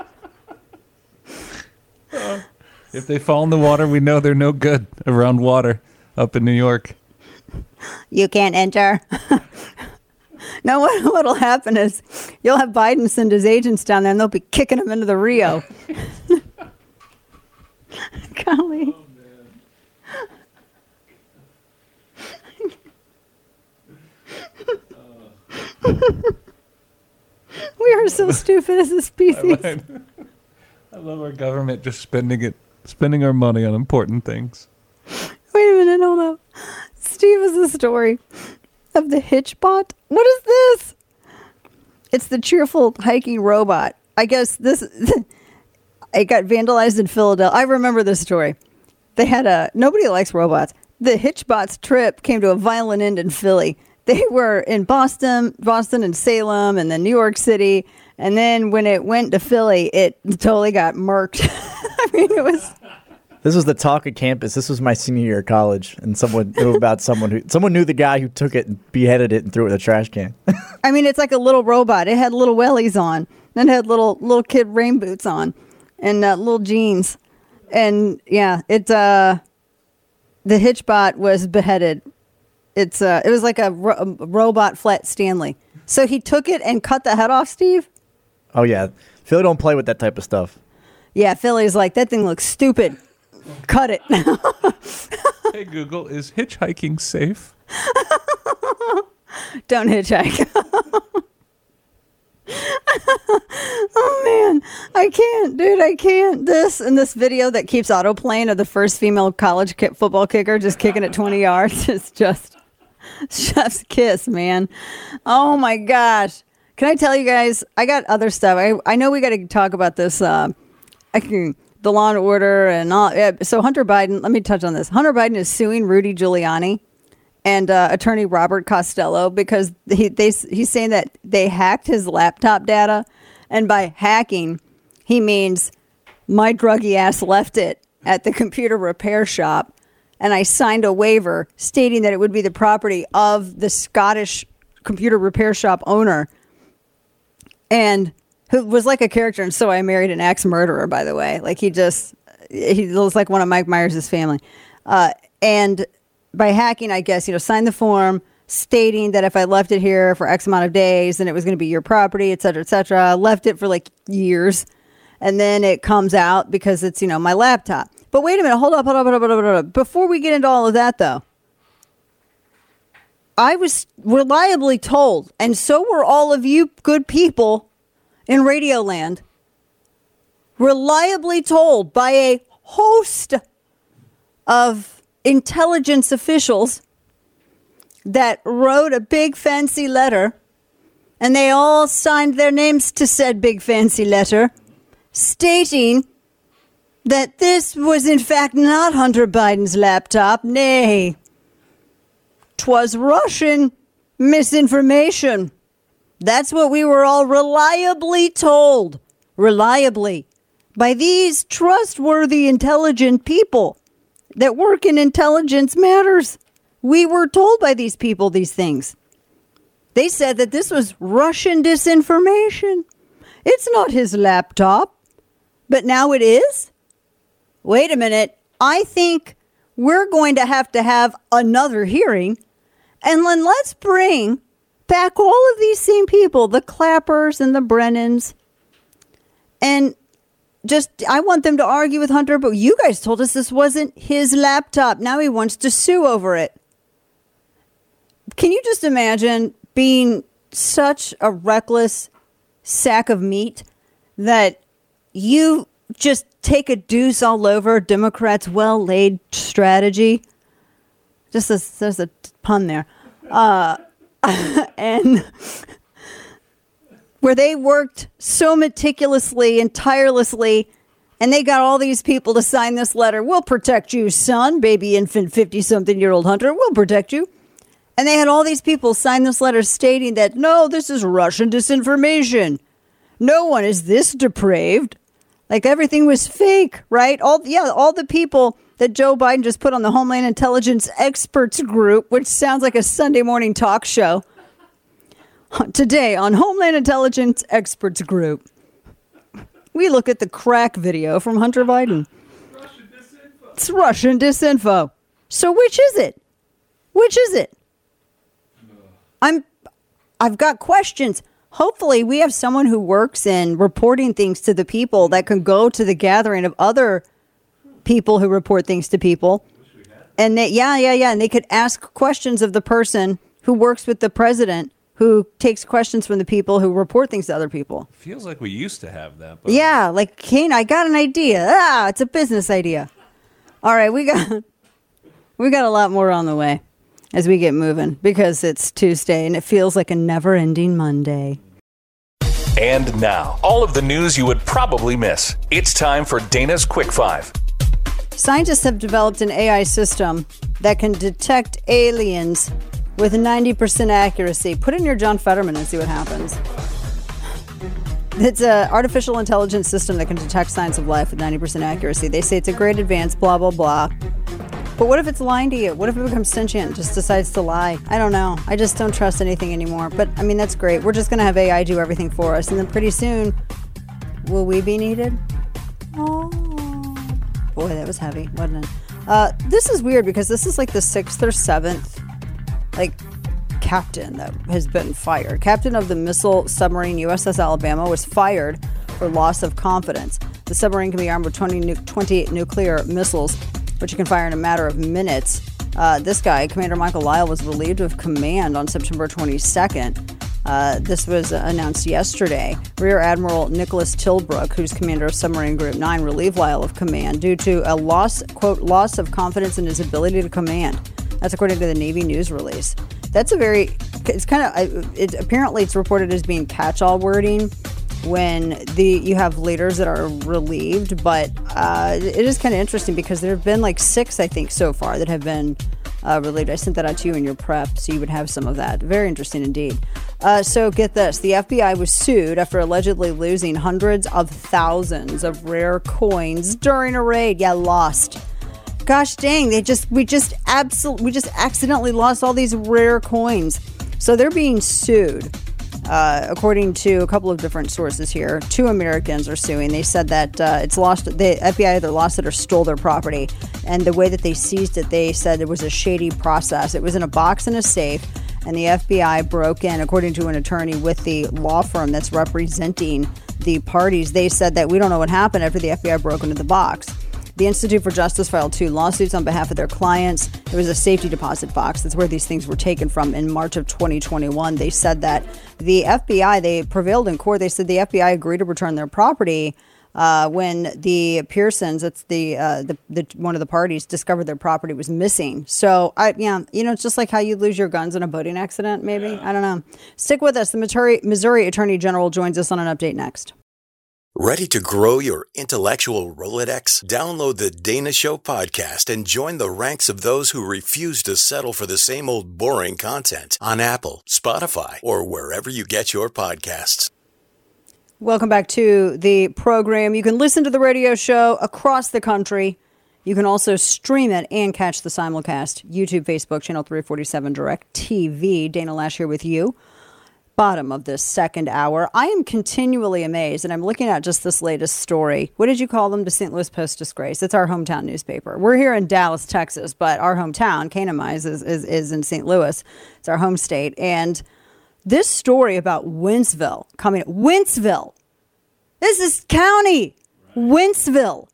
uh, if they fall in the water, we know they're no good around water. Up in New York. You can't enter. Now, what, what'll happen is you'll have Biden send his agents down there and they'll be kicking them into the Rio. Golly. Oh, we are so stupid as a species. I, I love our government just spending it, spending our money on important things. Wait a minute, hold up. Steve has a story of the Hitchbot. What is this? It's the cheerful hiking robot. I guess this, it got vandalized in Philadelphia. I remember this story. They had a, nobody likes robots. the Hitchbots trip came to a violent end in Philly. They were in Boston, Boston and Salem, and then New York City. And then when it went to Philly, it totally got murked. I mean, it was. This was the talk of campus. This was my senior year of college, and someone knew about someone who someone knew the guy who took it and beheaded it and threw it in a trash can. I mean, it's like a little robot. It had little wellies on, and it had little little kid rain boots on, and uh, little jeans, and yeah, it. Uh, the Hitchbot was beheaded. It's uh, it was like a, ro- a robot Flat Stanley. So he took it and cut the head off, Steve. Oh yeah, Philly don't play with that type of stuff. Yeah, Philly's like, that thing looks stupid. Cut it. Hey Google, is hitchhiking safe? Don't hitchhike. Oh man, I can't, dude. I can't. This and this video that keeps autoplaying of the first female college kick, football kicker just kicking it twenty yards is just chef's kiss, man. Oh my gosh. Can I tell you guys? I got other stuff. I I know we got to talk about this. Uh, I can. The Law and Order and all. Yeah, so Hunter Biden, let me touch on this. Hunter Biden is suing Rudy Giuliani and uh, attorney Robert Costello because he, they, he's saying that they hacked his laptop data. And by hacking, he means my druggy ass left it at the computer repair shop. And I signed a waiver stating that it would be the property of the Scottish computer repair shop owner. And who was like a character, and So I Married an Axe-Murderer, by the way. Like, he just, he looks like one of Mike Myers' family. Uh, and by hacking, I guess, you know, signed the form stating that if I left it here for X amount of days, then it was going to be your property, et cetera, et cetera. Left it for, like, years. And then it comes out because it's, you know, my laptop. But wait a minute. Hold up, hold up, hold up, hold up, hold up. Before we get into all of that, though, I was reliably told, and so were all of you good people in Radioland, reliably told by a host of intelligence officials that wrote a big fancy letter, and they all signed their names to said big fancy letter, stating that this was in fact not Hunter Biden's laptop. Nay, 'twas Russian misinformation. That's what we were all reliably told, reliably, by these trustworthy, intelligent people that work in intelligence matters. We were told by these people these things. They said that this was Russian disinformation. It's not his laptop, but now it is? Wait a minute. I think we're going to have to have another hearing, and then let's bring back all of these same people, the Clappers and the Brennans, and just, I want them to argue with Hunter, but you guys told us this wasn't his laptop. Now he wants to sue over it. Can you just imagine being such a reckless sack of meat that you just take a deuce all over Democrats' well-laid strategy? Just a, there's a pun there. Uh, and where they worked so meticulously and tirelessly, and they got all these people to sign this letter. We'll protect you, son, baby infant fifty-something-year-old Hunter. We'll protect you. And they had all these people sign this letter stating that, no, this is Russian disinformation. No one is this depraved. Like everything was fake, right? All yeah, all the people that Joe Biden just put on the Homeland Intelligence Experts Group, which sounds like a Sunday morning talk show. Today on Homeland Intelligence Experts Group, we look at the crack video from Hunter Biden. Russian disinfo. It's Russian disinfo. So which is it? Which is it? I'm, I've got questions. Hopefully we have someone who works in reporting things to the people that can go to the gathering of other people who report things to people. And they, yeah, yeah, yeah. And they could ask questions of the person who works with the president, who takes questions from the people who report things to other people. Feels like we used to have that. But yeah, like, Kane, I got an idea. Ah, it's a business idea. All right, we got we got a lot more on the way as we get moving because it's Tuesday and it feels like a never-ending Monday. And now, all of the news you would probably miss. It's time for Dana's Quick Five. Scientists have developed an A I system that can detect aliens with ninety percent accuracy. Put in your John Fetterman and see what happens. It's an artificial intelligence system that can detect signs of life with ninety percent accuracy. They say it's a great advance, blah, blah, blah. But what if it's lying to you? What if it becomes sentient and just decides to lie? I don't know. I just don't trust anything anymore. But, I mean, that's great. We're just going to have A I do everything for us. And then pretty soon, will we be needed? Oh, boy, that was heavy, wasn't it? Uh, this is weird because this is like the sixth or seventh, like, captain that has been fired. Captain of the missile submarine U S S Alabama was fired for loss of confidence. The submarine can be armed with twenty, nu- twenty nuclear missiles, which you can fire in a matter of minutes. Uh, this guy, Commander Michael Lyle, was relieved of command on September twenty-second. Uh, this was announced yesterday. Rear Admiral Nicholas Tilbrook, who's commander of Submarine Group nine, relieved Lyle of command due to a loss, quote, loss of confidence in his ability to command. That's according to the Navy news release. That's a very, it's kind of, it, apparently it's reported as being catch-all wording when the you have leaders that are relieved, but uh, it is kind of interesting because there have been like six, I think, so far that have been uh, relieved. I sent that out to you in your prep, so you would have some of that. Very interesting indeed. Uh, so get this, the F B I was sued after allegedly losing hundreds of thousands of rare coins during a raid. Yeah, lost. Gosh dang, they just we just absolutely we just accidentally lost all these rare coins. So they're being sued. Uh, according to a couple of different sources here, two Americans are suing. They said that uh, it's lost. The F B I either lost it or stole their property. And the way that they seized it, they said it was a shady process. It was in a box in a safe, and the F B I broke in, according to an attorney with the law firm that's representing the parties. They said that we don't know what happened after the F B I broke into the box. The Institute for Justice filed two lawsuits on behalf of their clients. There was a safety deposit box. That's where these things were taken from in March of twenty twenty-one. They said that the F B I, they prevailed in court. They said the F B I agreed to return their property uh, when the Pearsons, that's the, uh, the the one of the parties, discovered their property was missing. So, I, yeah, you know, it's just like how you lose your guns in a boating accident, maybe. Yeah. I don't know. Stick with us. The Missouri, Missouri Attorney General joins us on an update next. Ready to grow your intellectual Rolodex? Download the Dana Show podcast and join the ranks of those who refuse to settle for the same old boring content on Apple, Spotify, or wherever you get your podcasts. Welcome back to the program. You can listen to the radio show across the country. You can also stream it and catch the simulcast. YouTube, Facebook, Channel three forty-seven, Direct T V. Dana Lash here with you. Bottom of this second hour. I am continually amazed, and I'm looking at just this latest story. What did you call them? The Saint Louis Post Disgrace. It's our hometown newspaper. We're here in Dallas, Texas, but our hometown, Kanamize, is, is, is in Saint Louis. It's our home state. And this story about Wentzville coming, Wentzville, this is county, Wentzville,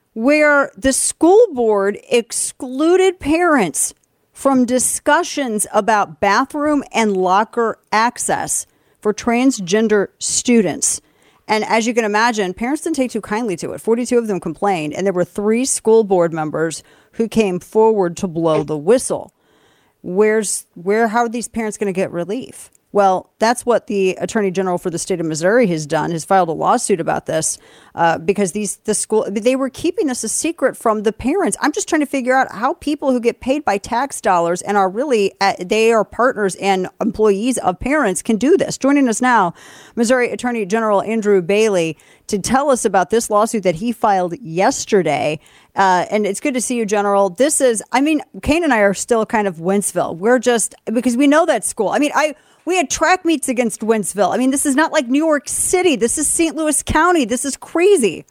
where the school board excluded parents from discussions about bathroom and locker access for transgender students. And as you can imagine, parents didn't take too kindly to it. forty-two of them complained, and there were three school board members who came forward to blow the whistle. Where's where? How are these parents going to get relief? Well, that's what the Attorney General for the state of Missouri has done, has filed a lawsuit about this uh, because these the school they were keeping this a secret from the parents. I'm just trying to figure out how people who get paid by tax dollars and are really at, they are partners and employees of parents can do this. Joining us now, Missouri Attorney General Andrew Bailey, to tell us about this lawsuit that he filed yesterday. Uh, and it's good to see you, General. This is, I mean, Kane and I are still kind of Wentzville. We're just, because we know that school. I mean, I we had track meets against Wentzville. I mean, this is not like New York City. This is Saint Louis County. This is crazy.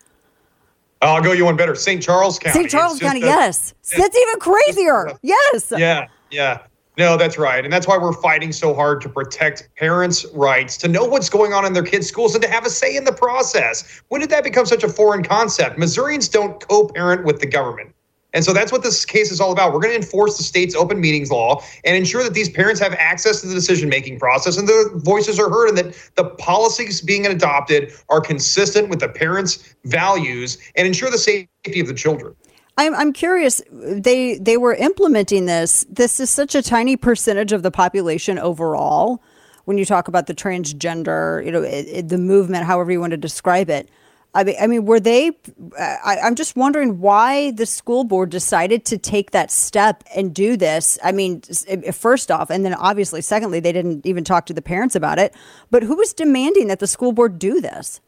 I'll go you one better. Saint Charles County. Saint Charles County, a, yes. That's even crazier. Yes. Yeah, yeah. No, that's right. And that's why we're fighting so hard to protect parents' rights to know what's going on in their kids' schools and to have a say in the process. When did that become such a foreign concept? Missourians don't co-parent with the government. And so that's what this case is all about. We're going to enforce the state's open meetings law and ensure that these parents have access to the decision-making process and their voices are heard and that the policies being adopted are consistent with the parents' values and ensure the safety of the children. I'm I'm curious. They they were implementing this. This is such a tiny percentage of the population overall. When you talk about the transgender, you know, it, it, the movement, however you want to describe it, I mean, I mean, were they? I, I'm just wondering why the school board decided to take that step and do this. I mean, first off, and then obviously, secondly, they didn't even talk to the parents about it. But who was demanding that the school board do this?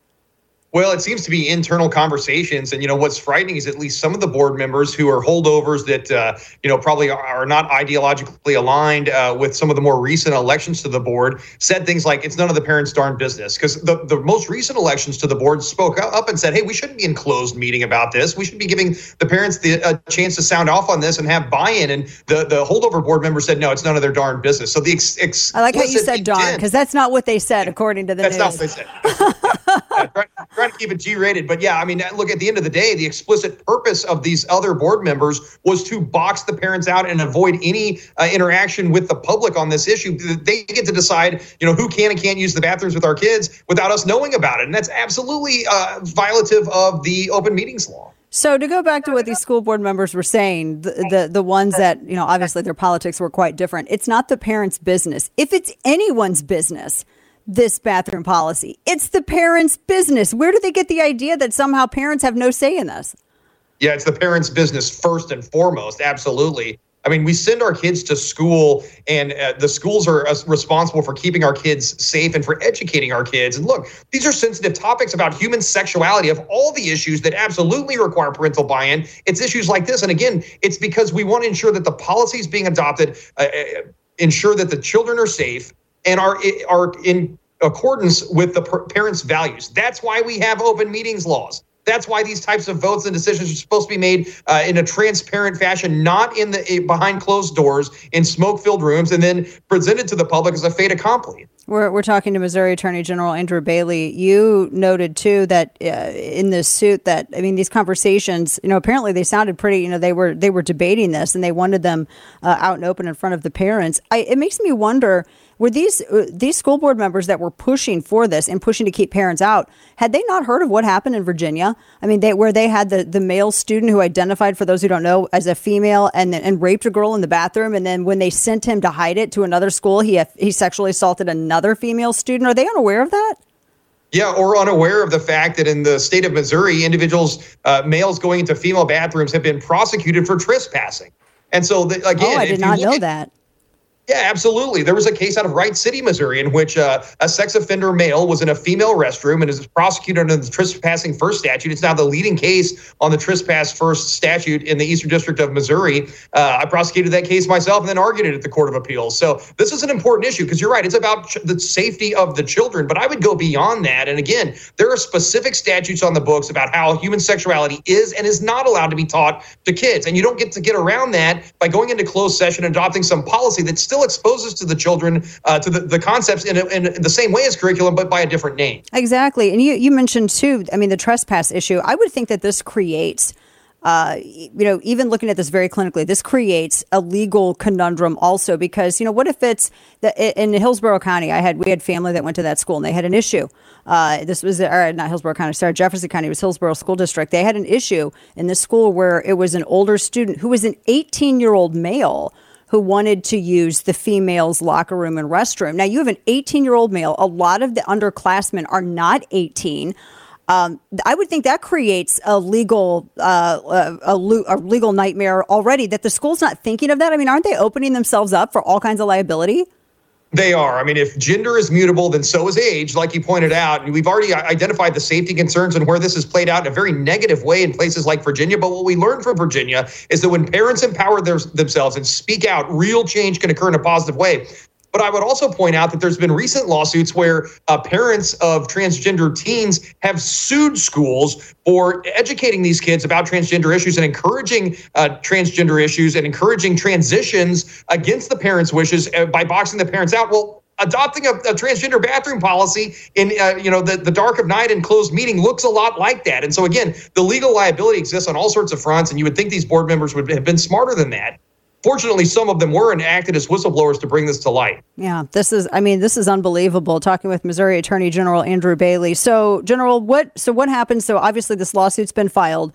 Well, it seems to be internal conversations. And, you know, what's frightening is at least some of the board members who are holdovers that, uh, you know, probably are, are not ideologically aligned uh, with some of the more recent elections to the board said things like, it's none of the parents' darn business. Because the, the most recent elections to the board spoke up and said, hey, we shouldn't be in closed meeting about this. We should be giving the parents the a chance to sound off on this and have buy-in. And the, the holdover board member said, no, it's none of their darn business. So the ex- ex- I like how you said darn, because that's not what they said, according to the that's news. That's not what they said. yeah, try, trying to keep it G-rated. But yeah, I mean, look, at the end of the day, the explicit purpose of these other board members was to box the parents out and avoid any uh, interaction with the public on this issue. They get to decide, you know, who can and can't use the bathrooms with our kids without us knowing about it. And that's absolutely uh, violative of the open meetings law. So to go back to what these school board members were saying, the, the the ones that, you know, obviously their politics were quite different. It's not the parents' business. If it's anyone's business, this bathroom policy, it's the parents' business. Where do they get the idea that somehow parents have no say in this? Yeah, it's the parents' business first and foremost. Absolutely. I mean, we send our kids to school, and uh, the schools are uh, responsible for keeping our kids safe and for educating our kids. And look, these are sensitive topics about human sexuality, of all the issues that absolutely require parental buy-in. It's issues like this. And again, it's because we want to ensure that the policies being adopted uh, ensure that the children are safe and are are in accordance with the parents' values. That's why we have open meetings laws. That's why these types of votes and decisions are supposed to be made uh, in a transparent fashion, not in the behind closed doors in smoke-filled rooms, and then presented to the public as a fait accompli. We're we're talking to Missouri Attorney General Andrew Bailey. You noted too that uh, in this suit that I mean these conversations, you know, apparently they sounded pretty. You know, they were they were debating this and they wanted them uh, out and open in front of the parents. I, it makes me wonder. Were these uh, these school board members that were pushing for this and pushing to keep parents out, had they not heard of what happened in Virginia? I mean, they where they had the, the male student who identified, for those who don't know, as a female and and raped a girl in the bathroom. And then when they sent him to hide it to another school, he he sexually assaulted another female student. Are they unaware of that? Yeah, or unaware of the fact that in the state of Missouri, individuals, uh, males going into female bathrooms have been prosecuted for trespassing. And so, the, again, oh, I did not know that. Yeah, absolutely. There was a case out of Wright City, Missouri, in which uh, a sex offender male was in a female restroom and is prosecuted under the trespassing first statute. It's now the leading case on the trespass first statute in the Eastern District of Missouri. Uh, I prosecuted that case myself and then argued it at the Court of Appeals. So this is an important issue because you're right. It's about ch- the safety of the children. But I would go beyond that. And again, there are specific statutes on the books about how human sexuality is and is not allowed to be taught to kids. And you don't get to get around that by going into closed session and adopting some policy that still exposes to the children uh, to the, the concepts in, a, in the same way as curriculum, but by a different name. Exactly. And you, you mentioned, too, I mean, the trespass issue. I would think that this creates, uh, you know, even looking at this very clinically, this creates a legal conundrum also because, you know, what if it's the, in Hillsborough County, I had we had family that went to that school and they had an issue. Uh, this was, or not Hillsborough County, sorry, Jefferson County, it was Hillsborough School District. They had an issue in this school where it was an older student who was an eighteen-year-old male who wanted to use the female's locker room and restroom. Now, you have an eighteen-year-old male. A lot of the underclassmen are not eighteen. Um, I would think that creates a legal uh, a, a legal nightmare already, that the school's not thinking of that. I mean, aren't they opening themselves up for all kinds of liability? They are. I mean, if gender is mutable, then so is age, like you pointed out. And we've already identified the safety concerns and where this has played out in a very negative way in places like Virginia. But what we learned from Virginia is that when parents empower their, themselves and speak out, real change can occur in a positive way. But I would also point out that there's been recent lawsuits where uh, parents of transgender teens have sued schools for educating these kids about transgender issues and encouraging uh, transgender issues and encouraging transitions against the parents' wishes uh, by boxing the parents out. Well, adopting a, a transgender bathroom policy in uh, you know the, the dark of night and closed meeting looks a lot like that. And so, again, the legal liability exists on all sorts of fronts, and you would think these board members would have been smarter than that. Fortunately, some of them were and acted as whistleblowers to bring this to light. Yeah, this is, I mean, this is unbelievable. Talking with Missouri Attorney General Andrew Bailey. So, General, what, so what happens? So, obviously, this lawsuit's been filed.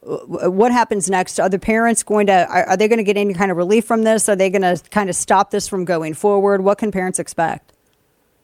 What happens next? Are the parents going to, are, are they going to get any kind of relief from this? Are they going to kind of stop this from going forward? What can parents expect?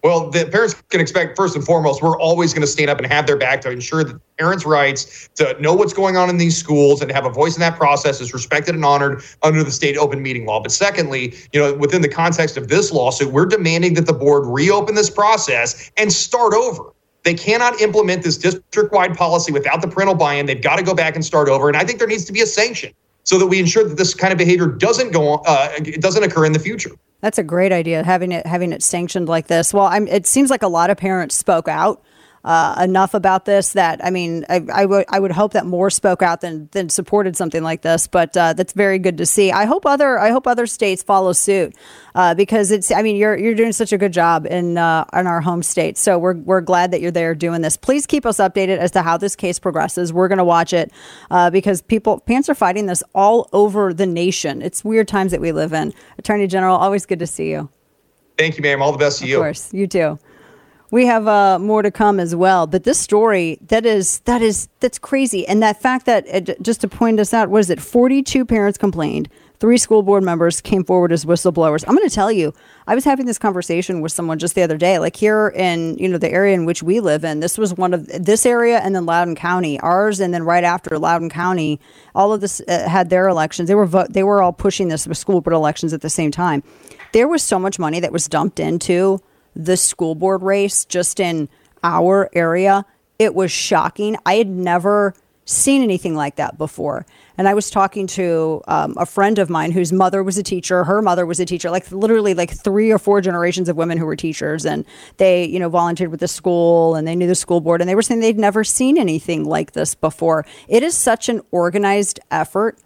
Well, the parents can expect, first and foremost, we're always going to stand up and have their back to ensure that parents' rights to know what's going on in these schools and have a voice in that process is respected and honored under the state open meeting law. But secondly, you know, within the context of this lawsuit, we're demanding that the board reopen this process and start over. They cannot implement this district-wide policy without the parental buy-in. They've got to go back and start over. And I think there needs to be a sanction so that we ensure that this kind of behavior doesn't go on, uh, it doesn't occur in the future. That's a great idea, having it having it sanctioned like this. Well, I'm, it seems like a lot of parents spoke out uh, enough about this that, I mean, I, I would I would hope that more spoke out than than supported something like this. But uh, that's very good to see. I hope other I hope other states follow suit uh, because it's I mean you're you're doing such a good job in uh, in our home state. So we're we're glad that you're there doing this. Please keep us updated as to how this case progresses. We're going to watch it uh, because people parents are fighting this all over the nation. It's weird times that we live in. Attorney General, always good to see you. Thank you, ma'am. All the best to you. Of course, you too. We have uh, more to come as well, but this story that is that is that's crazy, and that fact that it, just to point us out, what is it? forty-two parents complained. Three school board members came forward as whistleblowers. I'm going to tell you, I was having this conversation with someone just the other day, like here in you know the area in which we live in. This was one of this area, and then Loudoun County, ours, and then right after Loudoun County, all of this uh, had their elections. They were vo- they were all pushing this with school board elections at the same time. There was so much money that was dumped into the school board race just in our area. It was shocking. I had never seen anything like that before. And I was talking to um, a friend of mine whose mother was a teacher. Her mother was a teacher, like literally like three or four generations of women who were teachers. And they, you know, volunteered with the school and they knew the school board. And they were saying they'd never seen anything like this before. It is such an organized effort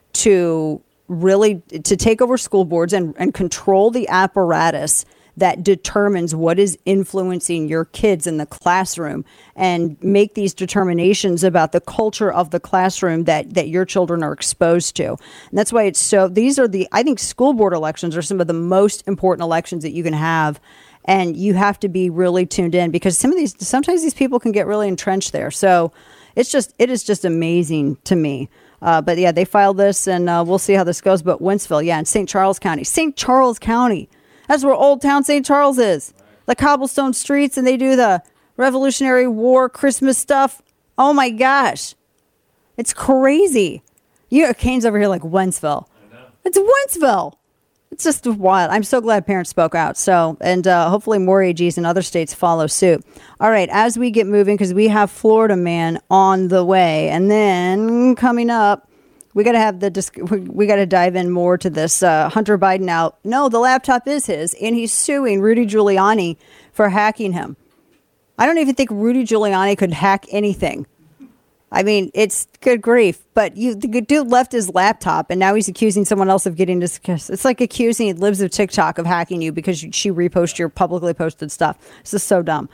to really to take over school boards and, and control the apparatus that determines what is influencing your kids in the classroom and make these determinations about the culture of the classroom that, that your children are exposed to. And that's why it's so, these are the, I think school board elections are some of the most important elections that you can have. And you have to be really tuned in because some of these, sometimes these people can get really entrenched there. So it's just, it is just amazing to me. Uh, but yeah, they filed this and uh, we'll see how this goes. But Wentzville, yeah, in Saint Charles County, Saint Charles County. That's where Old Town Saint Charles is. The cobblestone streets, and they do the Revolutionary War Christmas stuff. Oh, my gosh. It's crazy. You know, Kane's over here like Wentzville. It's Wentzville. It's just wild. I'm so glad parents spoke out. So, and uh, hopefully more A Gs in other states follow suit. All right, as we get moving, because we have Florida Man on the way. And then coming up, we got to have the disc- we got to dive in more to this. Uh, Hunter Biden out. No, the laptop is his, and he's suing Rudy Giuliani for hacking him. I don't even think Rudy Giuliani could hack anything. I mean, it's good grief. But you, the dude left his laptop, and now he's accusing someone else of getting this. It's like accusing Libs of TikTok of hacking you because she reposted your publicly posted stuff. This is so dumb.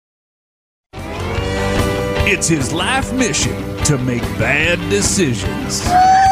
It's his life mission to make bad decisions.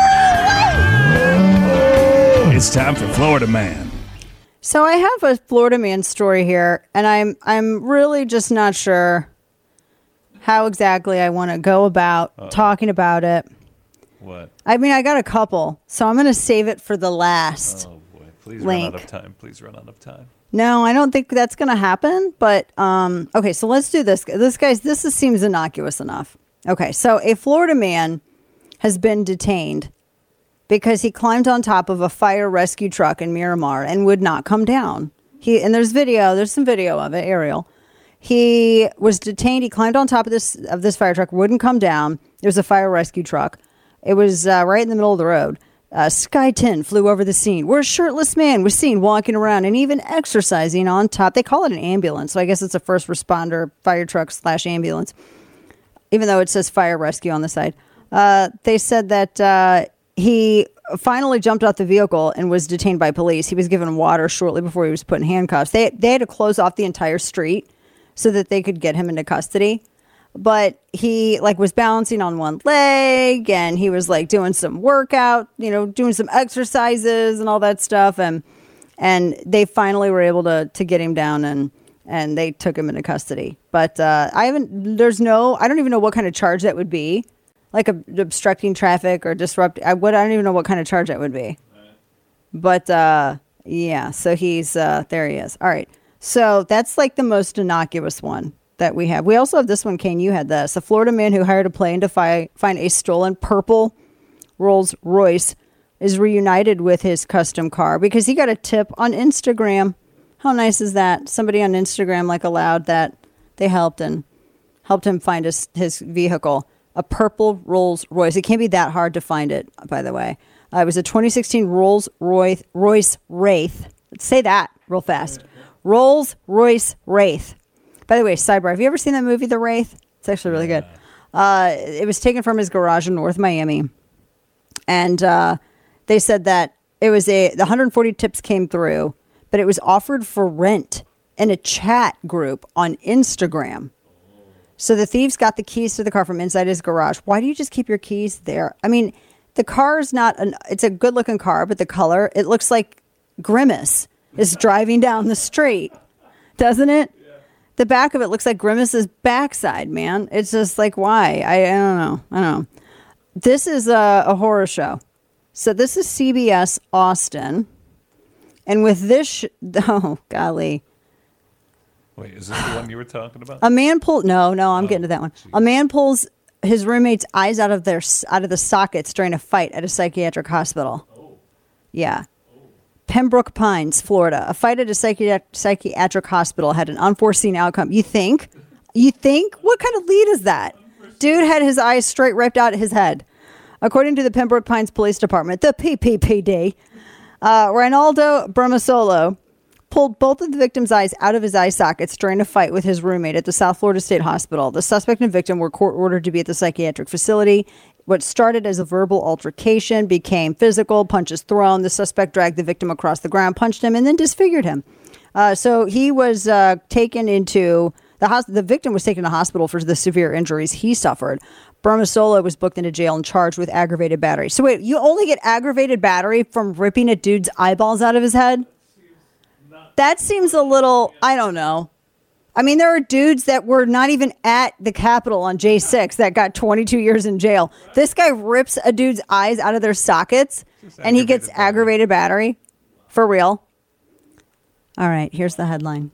It's time for Florida Man. So I have a Florida Man story here, and I'm I'm really just not sure how exactly I want to go about Uh-oh. talking about it. What? I mean, I got a couple, so I'm going to save it for the last. Oh boy! Please link. run out of time. Please run out of time. No, I don't think that's going to happen. But um, okay, so let's do this. This guy's this is, seems innocuous enough. Okay, so a Florida man has been detained because he climbed on top of a fire rescue truck in Miramar and would not come down. He and there's video. There's some video of it. Aerial. He was detained. He climbed on top of this of this fire truck. Wouldn't come down. It was a fire rescue truck. It was uh, right in the middle of the road. Uh, Sky ten flew over the scene where a shirtless man was seen walking around and even exercising on top. They call it an ambulance, so I guess it's a first responder fire truck slash ambulance, even though it says fire rescue on the side. Uh, they said that uh, he finally jumped out the vehicle and was detained by police. He was given water shortly before he was put in handcuffs. They they had to close off the entire street so that they could get him into custody. But he like was balancing on one leg and he was like doing some workout, you know, doing some exercises and all that stuff. And and they finally were able to to get him down and and they took him into custody. But uh, I haven't there's no I don't even know what kind of charge that would be, like a, obstructing traffic or disrupt. I, what, I don't even know what kind of charge that would be. But uh, yeah, so he's uh, there he is. All right. So that's like the most innocuous one that we have. We also have this one, Kane, you had this. A Florida man who hired a plane to fi- find a stolen purple Rolls Royce is reunited with his custom car because he got a tip on Instagram. How nice is that? Somebody on Instagram like allowed that they helped and helped him find his, his vehicle. A purple Rolls Royce. It can't be that hard to find it, by the way. Uh, it was a twenty sixteen Rolls Royce, Royce Wraith. Let's say that real fast. Rolls Royce Wraith. By the way, sidebar, have you ever seen that movie, The Wraith? It's actually really good. Uh, it was taken from his garage in North Miami. And uh, they said that it was a, the one hundred forty tips came through, but it was offered for rent in a chat group on Instagram. So the thieves got the keys to the car from inside his garage. Why do you just keep your keys there? I mean, the car is not, an, it's a good looking car, but the color, it looks like Grimace is driving down the street, doesn't it? Yeah. The back of it looks like Grimace's backside, man. It's just like, why? I, I don't know. I don't know. This is a, a horror show. So this is C B S Austin. And with this, sh- oh, golly. Wait, is this the one you were talking about? A man pulled, no, no, I'm oh, getting to that one. Geez. A man pulls his roommate's eyes out of their out of the sockets during a fight at a psychiatric hospital. Oh. Yeah. Pembroke Pines, Florida. A fight at a psychiatric, psychiatric hospital had an unforeseen outcome. You think? You think? What kind of lead is that? Dude had his eyes straight ripped out of his head. According to the Pembroke Pines Police Department, the P P P D, uh, Ronaldo Bramasolo pulled both of the victim's eyes out of his eye sockets during a fight with his roommate at the South Florida State Hospital. The suspect and victim were court-ordered to be at the psychiatric facility. What started as a verbal altercation became physical, punches thrown. The suspect dragged the victim across the ground, punched him, and then disfigured him. Uh, so he was uh, taken into... The, hos- the victim was taken to hospital for the severe injuries he suffered. Bramasolo was booked into jail and charged with aggravated battery. So wait, you only get aggravated battery from ripping a dude's eyeballs out of his head? That seems a little, I don't know. I mean, there are dudes that were not even at the Capitol on J six that got twenty-two years in jail. This guy rips a dude's eyes out of their sockets and he gets battery. aggravated battery. For real. All right, here's the headline.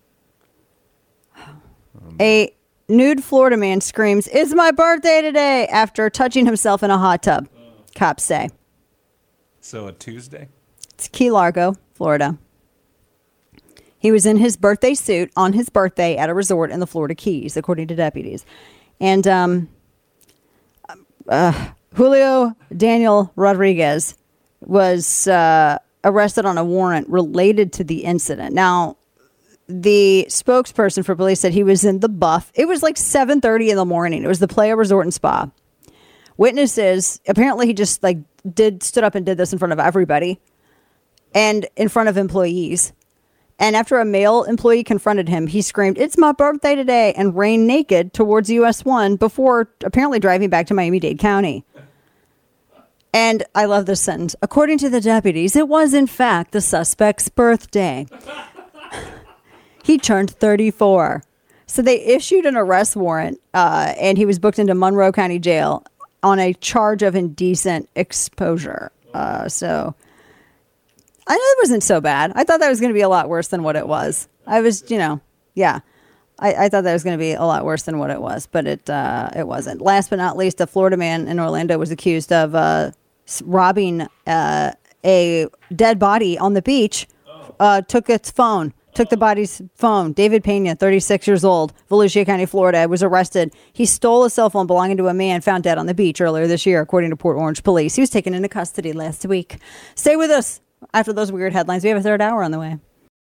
A nude Florida man screams, "It's my birthday today," after touching himself in a hot tub. Cops say. So a Tuesday? It's Key Largo, Florida. He was in his birthday suit on his birthday at a resort in the Florida Keys, according to deputies. And um, uh, Julio Daniel Rodriguez was uh, arrested on a warrant related to the incident. Now, the spokesperson for police said he was in the Buff. It was like seven thirty in the morning. It was the Playa Resort and Spa. Witnesses, apparently he just like did stood up and did this in front of everybody and in front of employees. And after a male employee confronted him, he screamed, "It's my birthday today," and ran naked towards U S one before apparently driving back to Miami-Dade County. And I love this sentence. According to the deputies, it was in fact the suspect's birthday. He turned thirty-four. So they issued an arrest warrant, uh, and he was booked into Monroe County Jail on a charge of indecent exposure. Uh, so I know it wasn't so bad. I thought that was going to be a lot worse than what it was. I was, you know, yeah. I, I thought that was going to be a lot worse than what it was, but it uh, it wasn't. Last but not least, a Florida man in Orlando was accused of uh, robbing uh, a dead body on the beach, uh, took its phone. Took the body's phone. David Pena, thirty-six years old, Volusia County, Florida, was arrested. He stole a cell phone belonging to a man found dead on the beach earlier this year, according to Port Orange police. He was taken into custody last week. Stay with us after those weird headlines. We have a third hour on the way.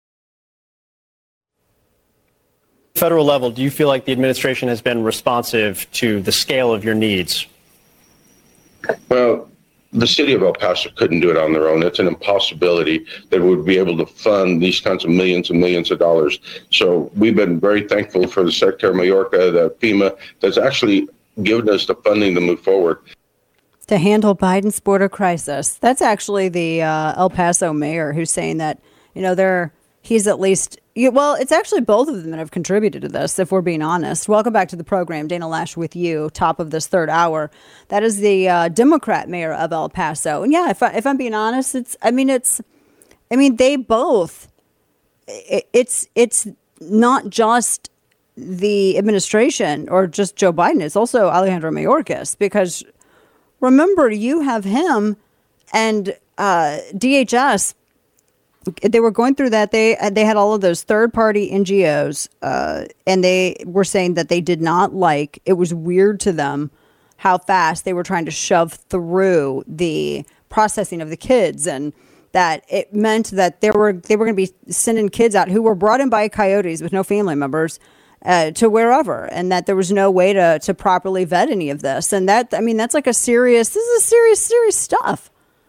Federal level, do you feel like the administration has been responsive to the scale of your needs? Well, the city of El Paso couldn't do it on their own. It's an impossibility that we would be able to fund these kinds of millions and millions of dollars. So we've been very thankful for the Secretary of Mayorkas, the FEMA, that's actually given us the funding to move forward. To handle Biden's border crisis. That's actually the uh, El Paso mayor who's saying that, you know, they're, he's at least, you, well, it's actually both of them that have contributed to this, if we're being honest. Welcome back to the program. Dana Loesch with you, top of this third hour. That is the uh, Democrat mayor of El Paso. And yeah, if, I, if I'm being honest, it's, I mean, it's, I mean, they both it, it's it's not just the administration or just Joe Biden. It's also Alejandro Mayorkas, because remember, you have him and uh, D H S. They were going through that. They they had all of those third party N G Os, uh, and they were saying that they did not like. It was weird to them how fast they were trying to shove through the processing of the kids, and that it meant that there were they were going to be sending kids out who were brought in by coyotes with no family members uh, to wherever, and that there was no way to to properly vet any of this. And that, I mean, that's like a serious. This is a serious, serious stuff.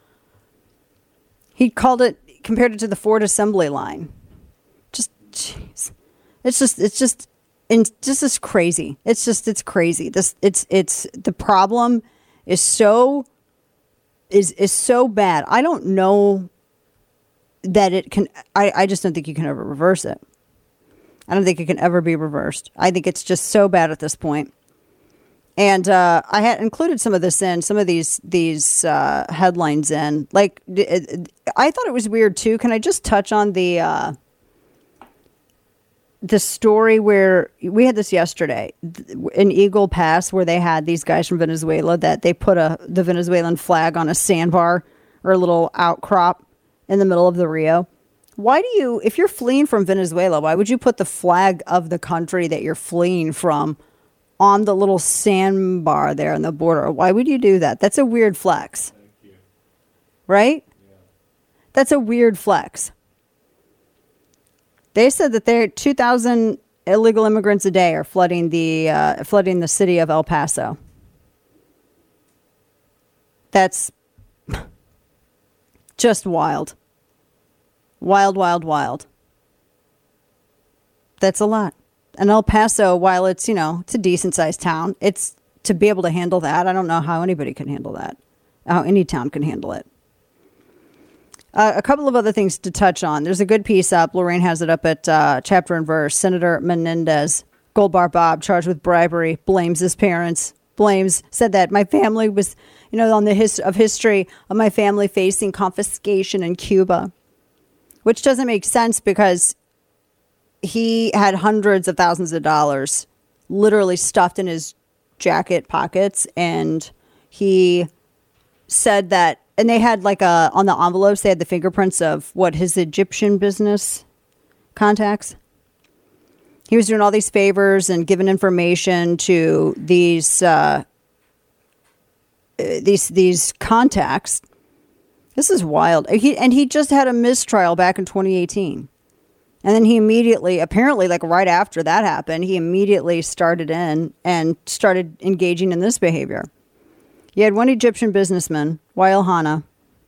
He called it. Compared it to the Ford assembly line. Just, jeez. It's just, it's just, and just is crazy. It's just, it's crazy. This, it's, it's, the problem is so, is, is so bad. I don't know that it can, I, I just don't think you can ever reverse it. I don't think it can ever be reversed. I think it's just so bad at this point. And uh, I had included some of this in, some of these these uh, headlines in. Like, I thought it was weird, too. Can I just touch on the uh, the story where we had this yesterday in Eagle Pass, where they had these guys from Venezuela that they put a the Venezuelan flag on a sandbar or a little outcrop in the middle of the Rio. Why do you, if you're fleeing from Venezuela, why would you put the flag of the country that you're fleeing from on the little sandbar there on the border? Why would you do that? That's a weird flex. Right? Yeah. That's a weird flex. They said that there two thousand illegal immigrants a day are flooding the uh, flooding the city of El Paso. That's just wild. Wild, wild, wild. That's a lot. And El Paso, while it's, you know, it's a decent-sized town, it's to be able to handle that. I don't know how anybody can handle that, how any town can handle it. Uh, a couple of other things to touch on. There's a good piece up. Lorraine has it up at uh, Chapter and Verse. Senator Menendez, Gold Bar Bob, charged with bribery, blames his parents, blames, said that my family was, you know, on the his- of history of my family facing confiscation in Cuba, which doesn't make sense because he had hundreds of thousands of dollars literally stuffed in his jacket pockets. And he said that, and they had like a, on the envelopes, they had the fingerprints of what his Egyptian business contacts. He was doing all these favors and giving information to these, uh, these, these contacts. This is wild. He, and he just had a mistrial back in twenty eighteen. And then he immediately, apparently, like right after that happened, he immediately started in and started engaging in this behavior. You had one Egyptian businessman, Wael Hana,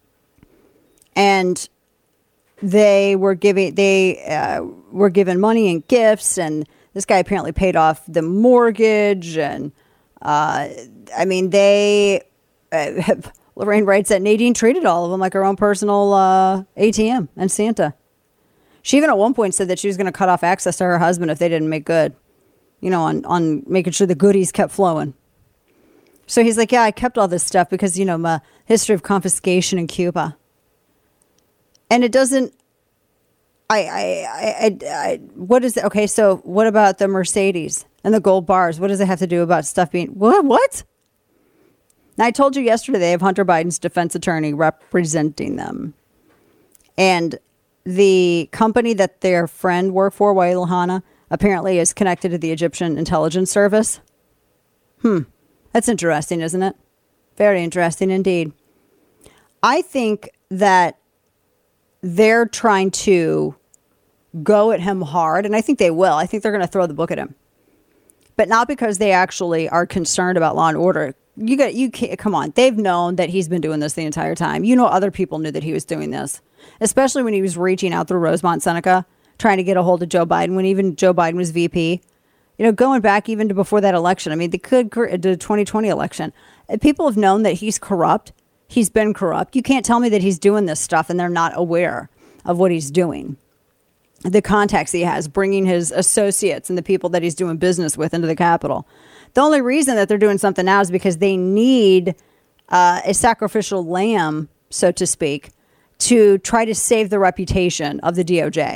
and they were giving they uh, were given money and gifts, and this guy apparently paid off the mortgage, and uh, I mean they. Uh, Lorraine writes that Nadine treated all of them like her own personal uh, A T M and Santa. She even at one point said that she was going to cut off access to her husband if they didn't make good, you know, on, on making sure the goodies kept flowing. So he's like, yeah, I kept all this stuff because, you know, my history of confiscation in Cuba. And it doesn't, I, I, I, I, I what is it? Okay, so what about the Mercedes and the gold bars? What does it have to do about stuff being, what, what? Now, I told you yesterday they have Hunter Biden's defense attorney representing them. And the company that their friend worked for, Wael Hana, apparently is connected to the Egyptian intelligence service. Hmm. That's interesting, isn't it? Very interesting indeed. I think that they're trying to go at him hard, and I think they will. I think they're going to throw the book at him. But not because they actually are concerned about law and order. You got you can't, come on. They've known that he's been doing this the entire time. You know, other people knew that he was doing this, especially when he was reaching out through Rosemont Seneca, trying to get a hold of Joe Biden when even Joe Biden was V P. You know, going back even to before that election. I mean, the could the twenty twenty election. People have known that he's corrupt. He's been corrupt. You can't tell me that he's doing this stuff and they're not aware of what he's doing. The contacts he has, bringing his associates and the people that he's doing business with into the Capitol. The only reason that they're doing something now is because they need uh, a sacrificial lamb, so to speak, to try to save the reputation of the D O J.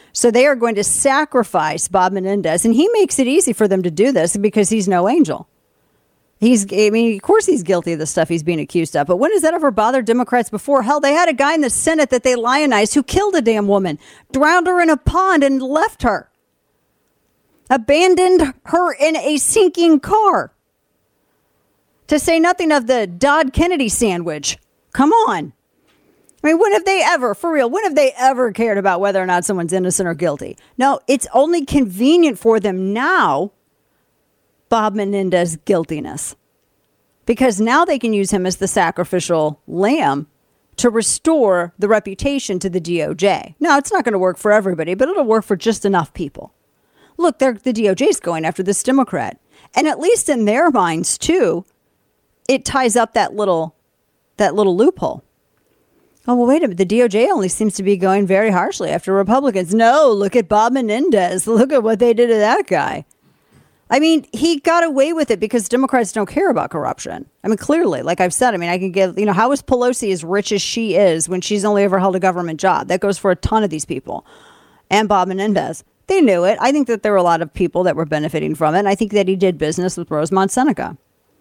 So they are going to sacrifice Bob Menendez, and he makes it easy for them to do this because he's no angel. He's, I mean, of course he's guilty of the stuff he's being accused of, but when has that ever bothered Democrats before? Hell, they had a guy in the Senate that they lionized who killed a damn woman, drowned her in a pond and left her, abandoned her in a sinking car. To say nothing of the Dodd-Kennedy sandwich. Come on. I mean, when have they ever, for real, when have they ever cared about whether or not someone's innocent or guilty? No, it's only convenient for them now, Bob Menendez's guiltiness. Because now they can use him as the sacrificial lamb to restore the reputation to the D O J. Now, it's not going to work for everybody, but it'll work for just enough people. Look, they're, the D O J is going after this Democrat. And at least in their minds, too, it ties up that little that little loophole. Oh, well, wait a minute. The D O J only seems to be going very harshly after Republicans. No, look at Bob Menendez. Look at what they did to that guy. I mean, he got away with it because Democrats don't care about corruption. I mean, clearly, like I've said, I mean, I can give, you know, how is Pelosi as rich as she is when she's only ever held a government job? That goes for a ton of these people. And Bob Menendez. They knew it. I think that there were a lot of people that were benefiting from it. And I think that he did business with Rosemont Seneca.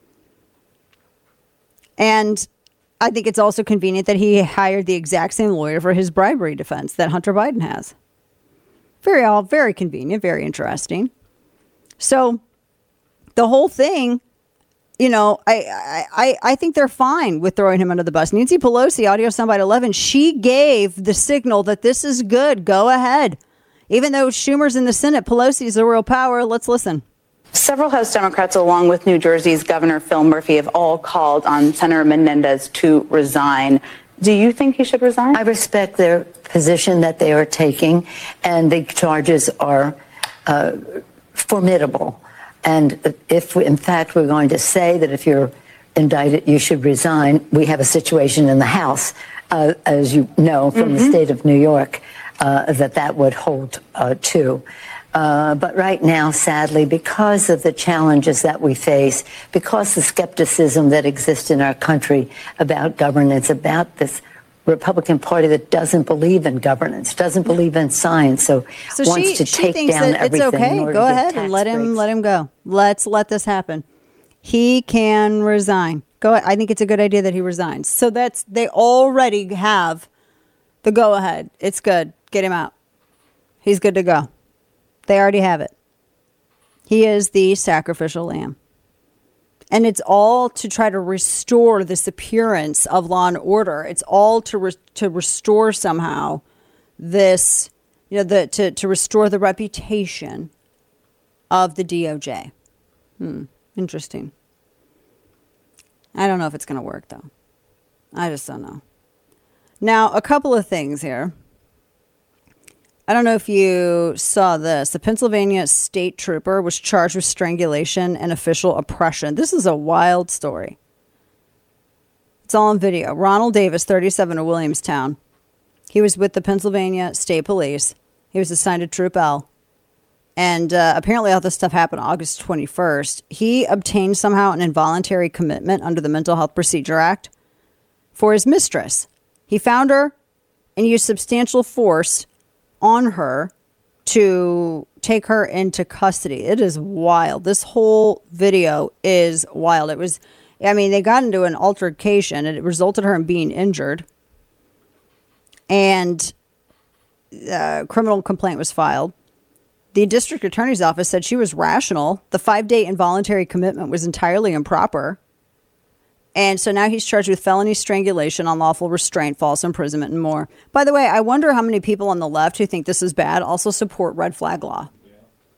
And I think it's also convenient that he hired the exact same lawyer for his bribery defense that Hunter Biden has. Very, all very convenient, very interesting. So the whole thing, you know, I, I, I think they're fine with throwing him under the bus. Nancy Pelosi, audio soundbite eleven, she gave the signal that this is good. Go ahead. Even though Schumer's in the Senate, Pelosi's a real power. Let's listen. Several House Democrats, along with New Jersey's Governor Phil Murphy, have all called on Senator Menendez to resign. Do you think he should resign? I respect their position that they are taking, and the charges are uh, formidable. And if, in fact, we're going to say that if you're indicted, you should resign, we have a situation in the House, uh, as you know, from mm-hmm. the state of New York, uh, that that would hold uh, too. Uh, but right now, sadly, because of the challenges that we face, because the skepticism that exists in our country about governance, about this Republican Party that doesn't believe in governance, doesn't believe in science, so, so wants she, to she take thinks down that everything. It's okay. In order Go to get ahead and let him breaks. let him go. Let's let this happen. He can resign. Go ahead. I think it's a good idea that he resigns. So that's they already have the go ahead. It's good. Get him out. He's good to go. They already have it. He is the sacrificial lamb. And it's all to try to restore this appearance of law and order. It's all to re- to restore somehow this, you know, the to, to restore the reputation of the D O J. Hmm. Interesting. I don't know if it's going to work, though. I just don't know. Now, a couple of things here. I don't know if you saw this. The Pennsylvania state trooper was charged with strangulation and official oppression. This is a wild story. It's all on video. Ronald Davis, thirty-seven, of Williamstown. He was with the Pennsylvania State Police. He was assigned to Troop L. And uh, apparently all this stuff happened August twenty-first. He obtained somehow an involuntary commitment under the Mental Health Procedure Act for his mistress. He found her and used substantial force on her to take her into custody. It is wild. This whole video is wild. It was, I mean, they got into an altercation and it resulted in her in being injured. And a criminal complaint was filed. The district attorney's office said she was rational. The five-day involuntary commitment was entirely improper. And so now he's charged with felony strangulation, unlawful restraint, false imprisonment, and more. By the way, I wonder how many people on the left who think this is bad also support red flag law. Yeah.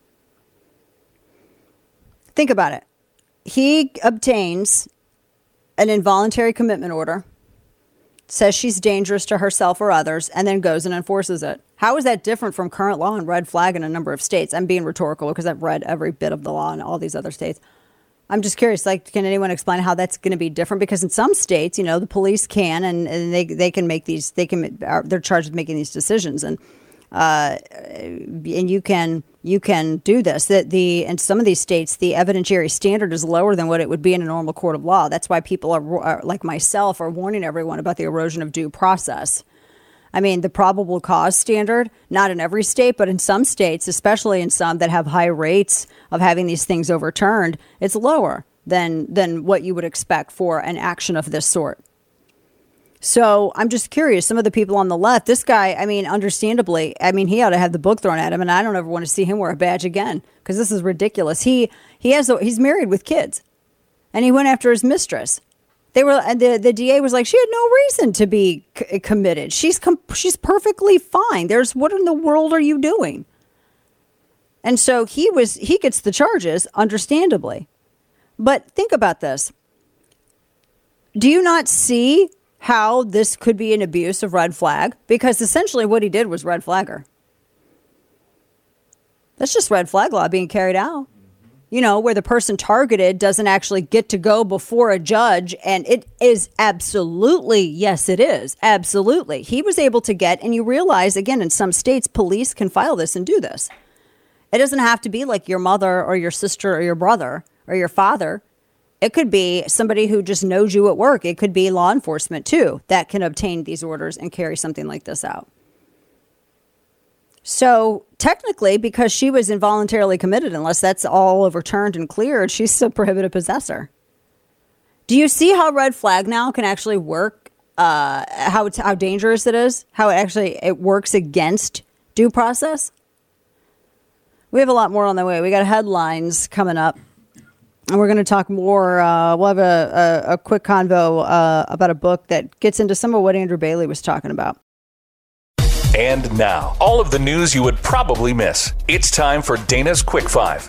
Think about it. He obtains an involuntary commitment order, says she's dangerous to herself or others, and then goes and enforces it. How is that different from current law and red flag in a number of states? I'm being rhetorical because I've read every bit of the law in all these other states. I'm just curious, like, can anyone explain how that's going to be different? Because in some states, you know, the police can, and, and they they can make these, they can, are, they're charged with making these decisions. And, uh, and you can, you can do this. That the, in some of these states, the evidentiary standard is lower than what it would be in a normal court of law. That's why people are, are like myself, are warning everyone about the erosion of due process. I mean, the probable cause standard, not in every state, but in some states, especially in some that have high rates of having these things overturned, it's lower than than what you would expect for an action of this sort. So I'm just curious, some of the people on the left, this guy, I mean, understandably, I mean, he ought to have the book thrown at him, and I don't ever want to see him wear a badge again, because this is ridiculous. He he has he's married with kids, and he went after his mistress. They were, and the, the D A was like, she had no reason to be c- committed. She's com- she's perfectly fine. There's, what in the world are you doing? And so he was, he gets the charges, understandably. But think about this. Do you not see how this could be an abuse of red flag? Because essentially what he did was red flagger. That's just red flag law being carried out. You know, where the person targeted doesn't actually get to go before a judge. And it is absolutely, yes, it is. Absolutely. He was able to get, and you realize, again, in some states, police can file this and do this. It doesn't have to be like your mother or your sister or your brother or your father. It could be somebody who just knows you at work. It could be law enforcement, too, that can obtain these orders and carry something like this out. So technically, because she was involuntarily committed, unless that's all overturned and cleared, she's still prohibited possessor. Do you see how red flag now can actually work? Uh, how it's, how dangerous it is? How it actually it works against due process? We have a lot more on the way. We got headlines coming up, and we're going to talk more. Uh, we'll have a, a, a quick convo uh, about a book that gets into some of what Andrew Bailey was talking about. And now, all of the news you would probably miss. It's time for Dana's Quick Five.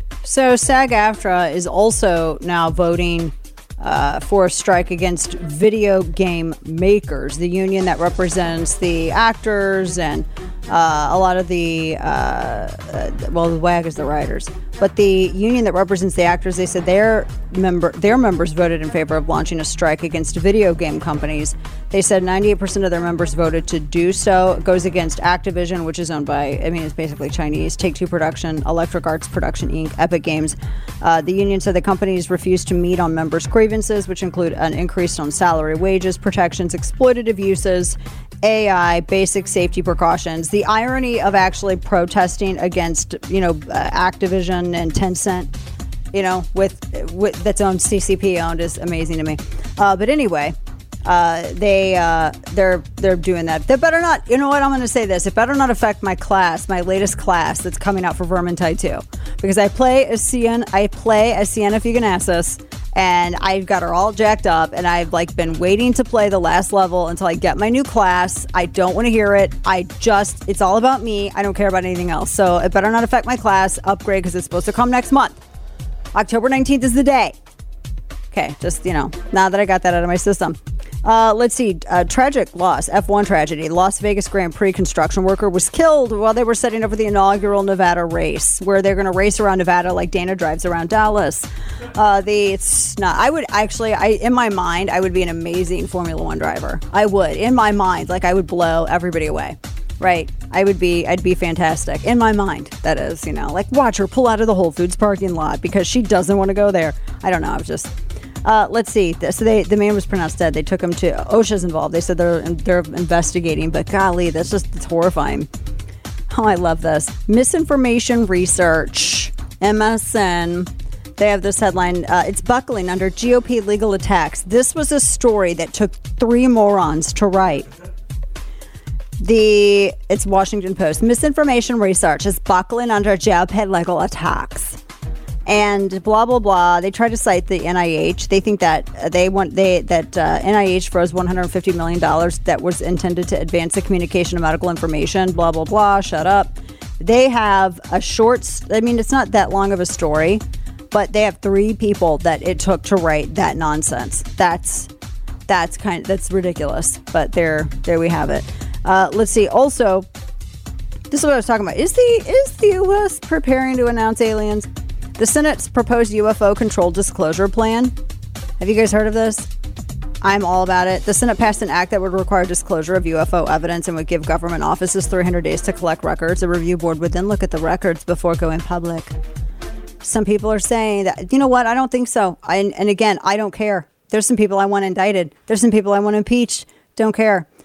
So SAG-AFTRA is also now voting uh, for a strike against video game makers, the union that represents the actors and uh, a lot of the, uh, uh, well, the WAG is the writers, but the union that represents the actors, they said their member, their members voted in favor of launching a strike against video game companies. They said ninety-eight percent of their members voted to do so. It goes against Activision, which is owned by, I mean, it's basically Chinese, Take-Two Production, Electric Arts Production, Incorporated, Epic Games. Uh, the union said the companies refused to meet on members' grievances, which include an increase on salary, wages, protections, exploitative uses, A I, basic safety precautions. The irony of actually protesting against, you know, uh, Activision and Tencent, you know, with, with that's owned, C C P owned, is amazing to me. Uh, but anyway, uh, they uh, they're they're doing that. They better not. You know what? I'm going to say this. It better not affect my class, my latest class that's coming out for Vermintide two, because I play as Sienna. I play as Sienna Fuganassus. And I've got her all jacked up, and I've like been waiting to play the last level until I get my new class. I don't want to hear it. I just, it's all about me. I don't care about anything else. So it better not affect my class upgrade, because it's supposed to come next month. October nineteenth is the day. Okay, just, you know, now that I got that out of my system. Uh, let's see. Uh, tragic loss. F one tragedy. Las Vegas Grand Prix construction worker was killed while they were setting up for the inaugural Nevada race, where they're going to race around Nevada like Dana drives around Dallas. Uh, the it's not. I would actually. I in my mind, I would be an amazing Formula One driver. I would. In my mind, like I would blow everybody away. Right. I would be. I'd be fantastic. In my mind, that is. You know, like watch her pull out of the Whole Foods parking lot because she doesn't want to go there. I don't know. I was just. Uh, let's see. So they, the man was pronounced dead. They took him to OSHA's involved. They said they're they're investigating, but golly, that's just it's horrifying. Oh, I love this. Misinformation research. M S N. They have this headline. Uh, it's buckling under G O P legal attacks. This was a story that took three morons to write. The it's Washington Post. Misinformation research is buckling under G O P legal attacks. And blah blah blah. They try to cite the N I H. They think that they want they that uh, N I H froze one hundred fifty million dollars that was intended to advance the communication of medical information. Blah blah blah. Shut up. They have a short. I mean, it's not that long of a story, but they have three people that it took to write that nonsense. That's that's kind. That's ridiculous. But there, there we have it. Uh, let's see. Also, this is what I was talking about. Is the is the U S preparing to announce aliens? The Senate's proposed U F O controlled disclosure plan. Have you guys heard of this? I'm all about it. The Senate passed an act that would require disclosure of U F O evidence and would give government offices three hundred days to collect records. A review board would then look at the records before going public. Some people are saying that, you know what? I don't think so. I, and again, I don't care. There's some people I want indicted. There's some people I want impeached. Don't care.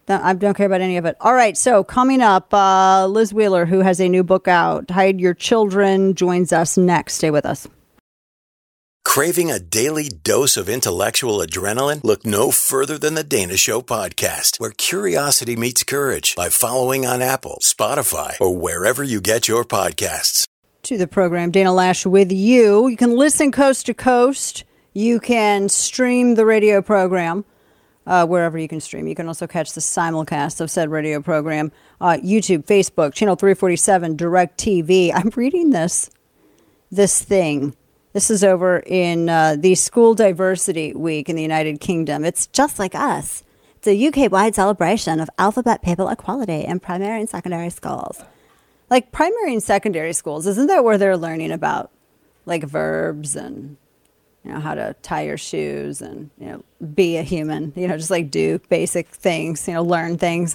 I don't care about any of it. All right. So coming up, uh, Liz Wheeler, who has a new book out, Hide Your Children, joins us next. Stay with us. Craving a daily dose of intellectual adrenaline? Look no further than the Dana Show podcast, where curiosity meets courage, by following on Apple, Spotify, or wherever you get your podcasts. To the program, Dana Loesch with you. You can listen coast to coast. You can stream the radio program uh, wherever you can stream. You can also catch the simulcast of said radio program. Uh, YouTube, Facebook, Channel three forty-seven, DirecTV. I'm reading this, this thing. This is over in uh, the School Diversity Week in the United Kingdom. It's just like us. It's a U K-wide celebration of alphabet people equality in primary and secondary schools. Like primary and secondary schools, isn't that where they're learning about like verbs and, you know, how to tie your shoes and, you know, be a human, you know, just like do basic things, you know, learn things.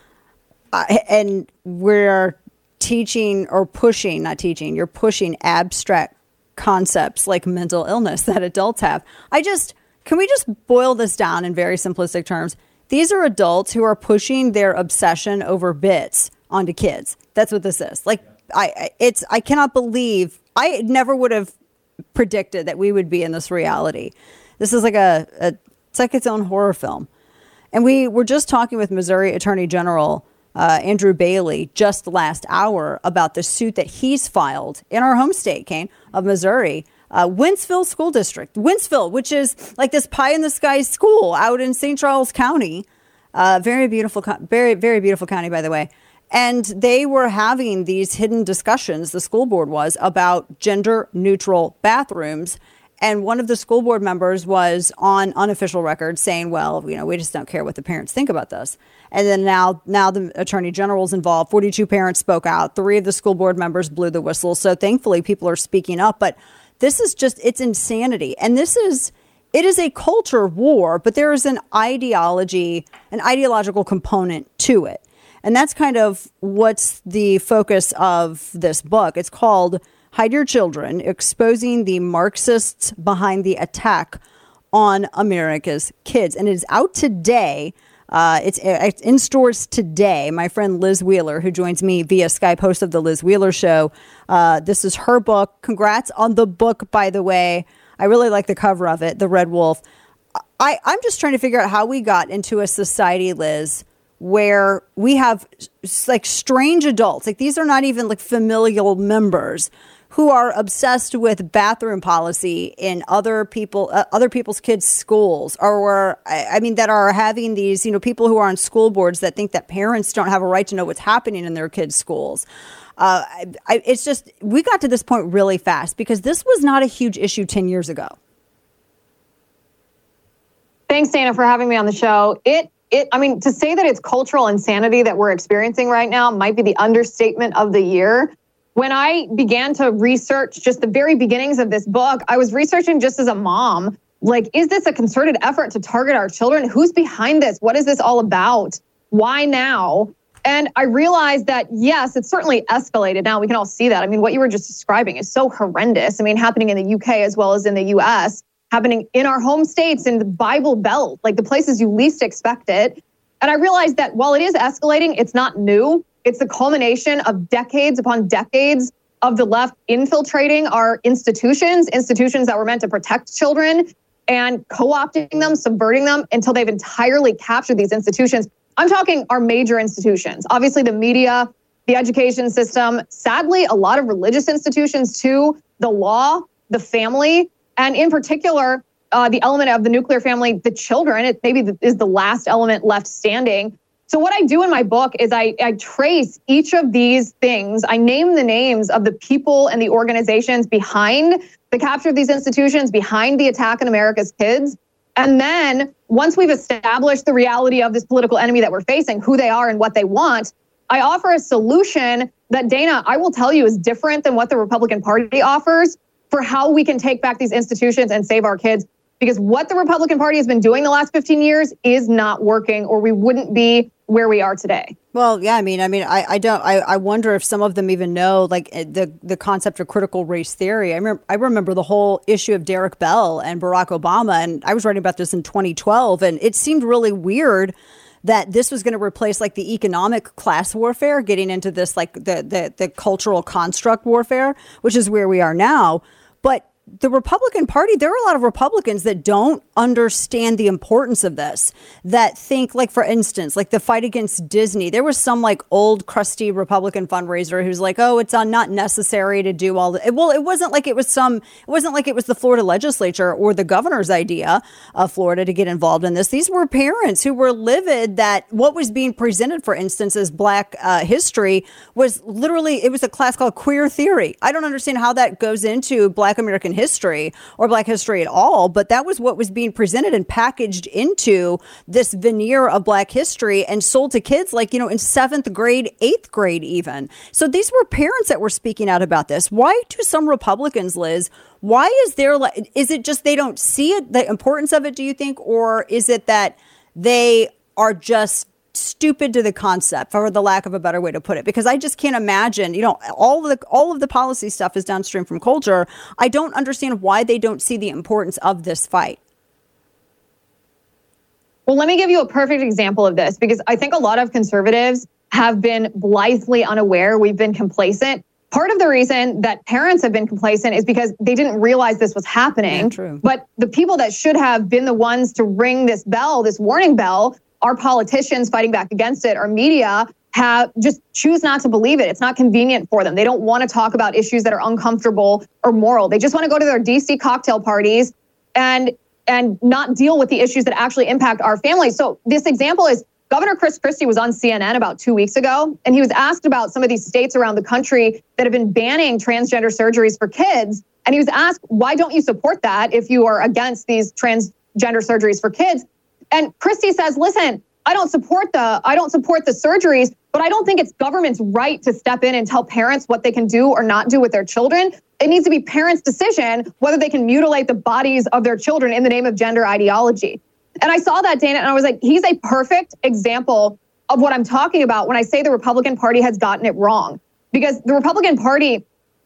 Uh, and we're teaching or pushing, not teaching, you're pushing abstract concepts like mental illness that adults have. I just, can we just boil this down in very simplistic terms? These are adults who are pushing their obsession over bits onto kids. That's what this is. Like, I, it's, I cannot believe, I never would have predicted that we would be in this reality. This is like a, a it's like its own horror film. And we were just talking with Missouri Attorney General Uh, Andrew Bailey just last hour about the suit that he's filed in our home state, Kane, of Missouri, uh, Wentzville School District. Wentzville, which is like this pie in the sky school out in Saint Charles County. Uh, very beautiful, very, very beautiful county, by the way. And they were having these hidden discussions, the school board was, about gender neutral bathrooms. And one of the school board members was on unofficial record saying, well, you know, we just don't care what the parents think about this. And then now now the attorney general's involved. forty-two parents spoke out. Three of the school board members blew the whistle. So thankfully, people are speaking up. But this is just, it's insanity. And this is, it is a culture war, but there is an ideology, an ideological component to it. And that's kind of what's the focus of this book. It's called Hide Your Children, Exposing the Marxists Behind the Attack on America's Kids. And it is out today. Uh, it's, it's in stores today. My friend Liz Wheeler, who joins me via Skype, host of the Liz Wheeler Show. Uh, this is her book. Congrats on the book, by the way. I really like the cover of it, The Red Wolf. I, I'm just trying to figure out how we got into a society, Liz, where we have like strange adults. Like these are not even like familial members who are obsessed with bathroom policy in other people, uh, other people's kids' schools, or I, I mean, that are having these, you know, people who are on school boards that think that parents don't have a right to know what's happening in their kids' schools. Uh, I, I, it's just, we got to this point really fast because this was not a huge issue ten years ago. Thanks, Dana, for having me on the show. It, it, I mean, to say that it's cultural insanity that we're experiencing right now might be the understatement of the year. When I began to research just the very beginnings of this book, I was researching just as a mom, like, is this a concerted effort to target our children? Who's behind this? What is this all about? Why now? And I realized that, yes, it's certainly escalated now. We can all see that. I mean, what you were just describing is so horrendous. I mean, happening in the U K as well as in the U S, happening in our home states, in the Bible Belt, like the places you least expect it. And I realized that while it is escalating, it's not new. It's the culmination of decades upon decades of the left infiltrating our institutions, institutions that were meant to protect children, and co-opting them, subverting them until they've entirely captured these institutions. I'm talking our major institutions, obviously the media, the education system, sadly, a lot of religious institutions too, the law, the family, and in particular, uh, the element of the nuclear family, the children. It maybe is the last element left standing. So what I do in my book is I, I trace each of these things. I name the names of the people and the organizations behind the capture of these institutions, behind the attack on America's kids. And then once we've established the reality of this political enemy that we're facing, who they are and what they want, I offer a solution that, Dana, I will tell you is different than what the Republican Party offers for how we can take back these institutions and save our kids. Because what the Republican Party has been doing the last fifteen years is not working, or we wouldn't be where we are today. Well, yeah, I mean, I mean, I, I don't, I, I wonder if some of them even know, like the the concept of critical race theory. I remember, I remember the whole issue of Derek Bell and Barack Obama, and I was writing about this in twenty twelve, and it seemed really weird that this was going to replace like the economic class warfare, getting into this like the, the, the cultural construct warfare, which is where we are now. But the Republican Party, there are a lot of Republicans that don't understand the importance of this, that think, like, for instance, like the fight against Disney. There was some like old crusty Republican fundraiser who's like, oh, it's not necessary to do all the. Well, it wasn't like it was some, it wasn't like it was the Florida legislature or the governor's idea of Florida to get involved in this. These were parents who were livid that what was being presented, for instance, as Black uh, history was literally, it was a class called queer theory. I don't understand how that goes into Black American history or Black history at all, but that was what was being presented and packaged into this veneer of Black history and sold to kids like, you know, in seventh grade, eighth grade even. So these were parents that were speaking out about this. Why do some Republicans, Liz, why is there, like, is it just they don't see it, the importance of it, do you think? Or is it that they are just stupid to the concept, for the lack of a better way to put it? Because I just can't imagine, you know, all of the all of the policy stuff is downstream from culture. I don't understand why they don't see the importance of this fight. Well, let me give you a perfect example of this, because I think a lot of conservatives have been blithely unaware. We've been complacent. Part of the reason that parents have been complacent is because they didn't realize this was happening. Yeah, true. But the people that should have been the ones to ring this bell, this warning bell, our politicians fighting back against it, our media, have just choose not to believe it. It's not convenient for them. They don't want to talk about issues that are uncomfortable or moral. They just want to go to their D C cocktail parties and and not deal with the issues that actually impact our families. So this example is Governor Chris Christie was on C N N about two weeks ago, and he was asked about some of these states around the country that have been banning transgender surgeries for kids. And he was asked, why don't you support that if you are against these transgender surgeries for kids? And Christie says, listen, I don't support the I don't support the surgeries, but I don't think it's government's right to step in and tell parents what they can do or not do with their children. It needs to be parents' decision whether they can mutilate the bodies of their children in the name of gender ideology. And I saw that, Dana, and I was like, he's a perfect example of what I'm talking about when I say the Republican Party has gotten it wrong. Because the Republican Party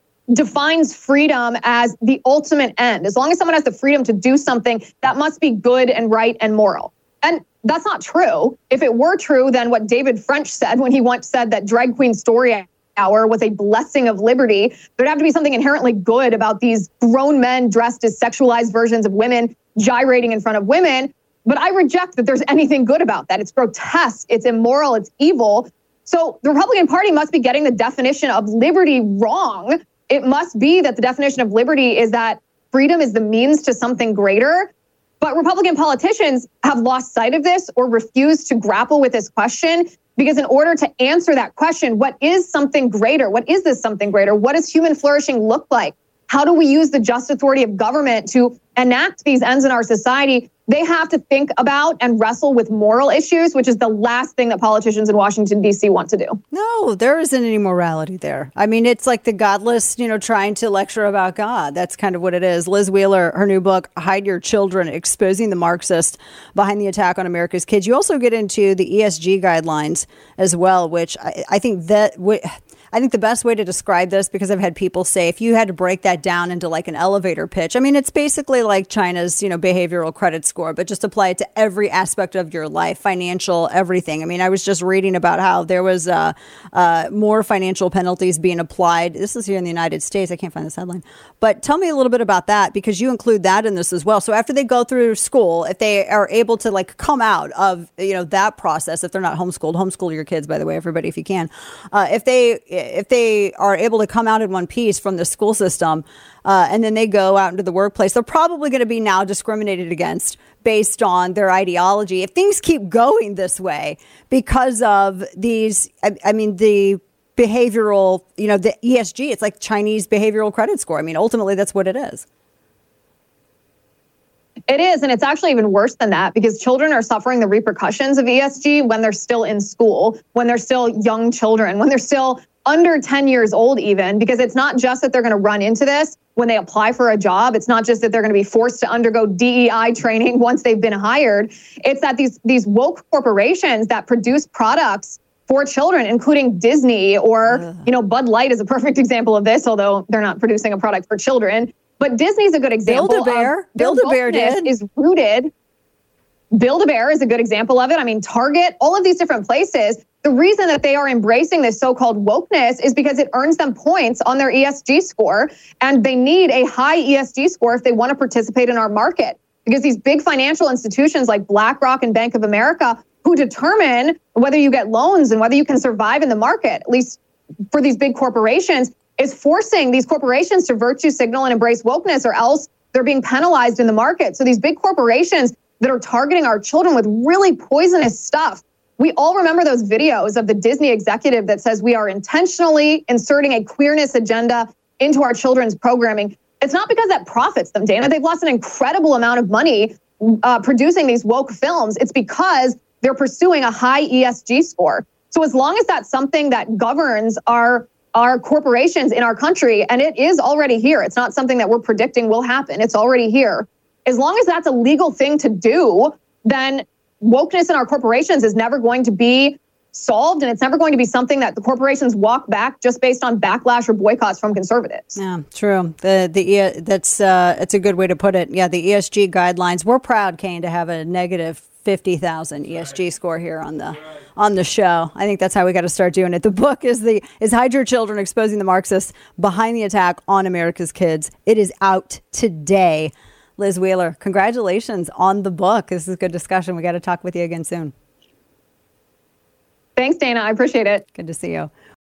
defines freedom as the ultimate end. As long as someone has the freedom to do something, that must be good and right and moral. And that's not true. If it were true, then what David French said when he once said that Drag Queen Story Hour was a blessing of liberty, there'd have to be something inherently good about these grown men dressed as sexualized versions of women gyrating in front of women. But I reject that there's anything good about that. It's grotesque, it's immoral, it's evil. So the Republican Party must be getting the definition of liberty wrong. It must be that the definition of liberty is that freedom is the means to something greater. But Republican politicians have lost sight of this or refused to grapple with this question, because in order to answer that question, what is something greater? What is this something greater? What does human flourishing look like? How do we use the just authority of government to enact these ends in our society? They have to think about and wrestle with moral issues, which is the last thing that politicians in Washington, D C want to do. No, there isn't any morality there. I mean, it's like the godless, you know, trying to lecture about God. That's kind of what it is. Liz Wheeler, her new book, Hide Your Children, Exposing the Marxist Behind the Attack on America's Kids. You also get into the E S G guidelines as well, which I, I think that... W- I think the best way to describe this, because I've had people say, if you had to break that down into like an elevator pitch, I mean, it's basically like China's, you know, behavioral credit score, but just apply it to every aspect of your life, financial, everything. I mean, I was just reading about how there was uh, uh, more financial penalties being applied. This is here in the United States. I can't find this headline. But tell me a little bit about that, because you include that in this as well. So after they go through school, if they are able to like come out of, you know, that process, if they're not homeschooled, homeschool your kids, by the way, everybody, if you can, uh, if they if they are able to come out in one piece from the school system, uh, and then they go out into the workplace, they're probably going to be now discriminated against based on their ideology. If things keep going this way because of these, I, I mean, the behavioral, you know, the E S G, it's like Chinese behavioral credit score. I mean, ultimately, that's what it is. It is, and it's actually even worse than that, because children are suffering the repercussions of E S G when they're still in school, when they're still young children, when they're still under ten years old even, because it's not just that they're going to run into this when they apply for a job. It's not just that they're going to be forced to undergo D E I training once they've been hired. It's that these these woke corporations that produce products for children, including Disney or, Ugh. you know, Bud Light is a perfect example of this, although they're not producing a product for children. But Disney's a good example. Build-A-Bear. Build-A-Bear did. Is rooted. Build-A-Bear is a good example of it. I mean, Target, all of these different places. The reason that they are embracing this so-called wokeness is because it earns them points on their E S G score, and they need a high E S G score if they want to participate in our market. Because these big financial institutions like BlackRock and Bank of America, who determine whether you get loans and whether you can survive in the market, at least for these big corporations, is forcing these corporations to virtue signal and embrace wokeness, or else they're being penalized in the market. So these big corporations that are targeting our children with really poisonous stuff. We all remember those videos of the Disney executive that says we are intentionally inserting a queerness agenda into our children's programming. It's not because that profits them, Dana. They've lost an incredible amount of money uh, producing these woke films. It's because they're pursuing a high E S G score. So as long as that's something that governs our our corporations in our country, and it is already here, it's not something that we're predicting will happen, it's already here. As long as that's a legal thing to do, then wokeness in our corporations is never going to be solved, and it's never going to be something that the corporations walk back just based on backlash or boycotts from conservatives. Yeah, true. The the that's uh, it's a good way to put it. Yeah, the E S G guidelines. We're proud, Kane, to have a negative fifty thousand E S G score here on the on the show. I think that's how we got to start doing it. The book is the is Hide Your Children: Exposing the Marxists Behind the Attack on America's Kids. It is out today. Liz Wheeler, congratulations on the book. This is a good discussion. We got to talk with you again soon. Thanks, Dana. I appreciate it. Good to see you.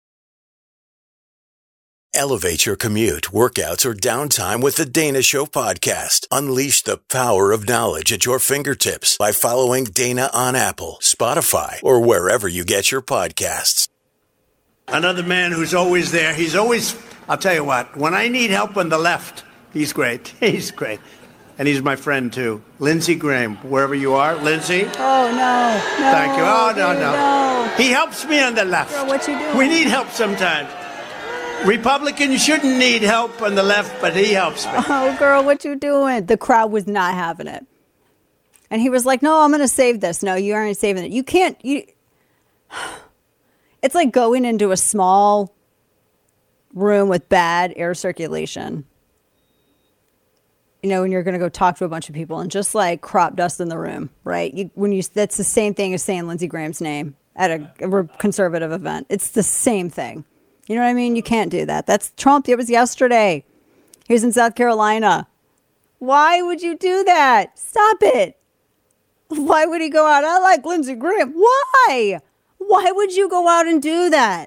Elevate your commute, workouts, or downtime with the Dana Show podcast. Unleash the power of knowledge at your fingertips by following Dana on Apple, Spotify, or wherever you get your podcasts. Another man who's always there. He's always, I'll tell you what, when I need help on the left, he's great. He's great. And he's my friend, too. Lindsey Graham, wherever you are. Lindsey? Oh, no. no Thank you. Oh, no, no. no. He helps me on the left. Girl, what you doing? We need help sometimes. Republicans shouldn't need help on the left, but he helps me. Oh, girl, what you doing? The crowd was not having it. And he was like, no, I'm going to save this. No, you aren't saving it. You can't. You. It's like going into a small room with bad air circulation. You know, when you're going to go talk to a bunch of people and just like crop dust in the room, right? You, when you, that's the same thing as saying Lindsey Graham's name at a, a conservative event. It's the same thing. You know what I mean? You can't do that. That's Trump. It was yesterday. He was in South Carolina. Why would you do that? Stop it. Why would he go out? I like Lindsey Graham. Why? Why would you go out and do that?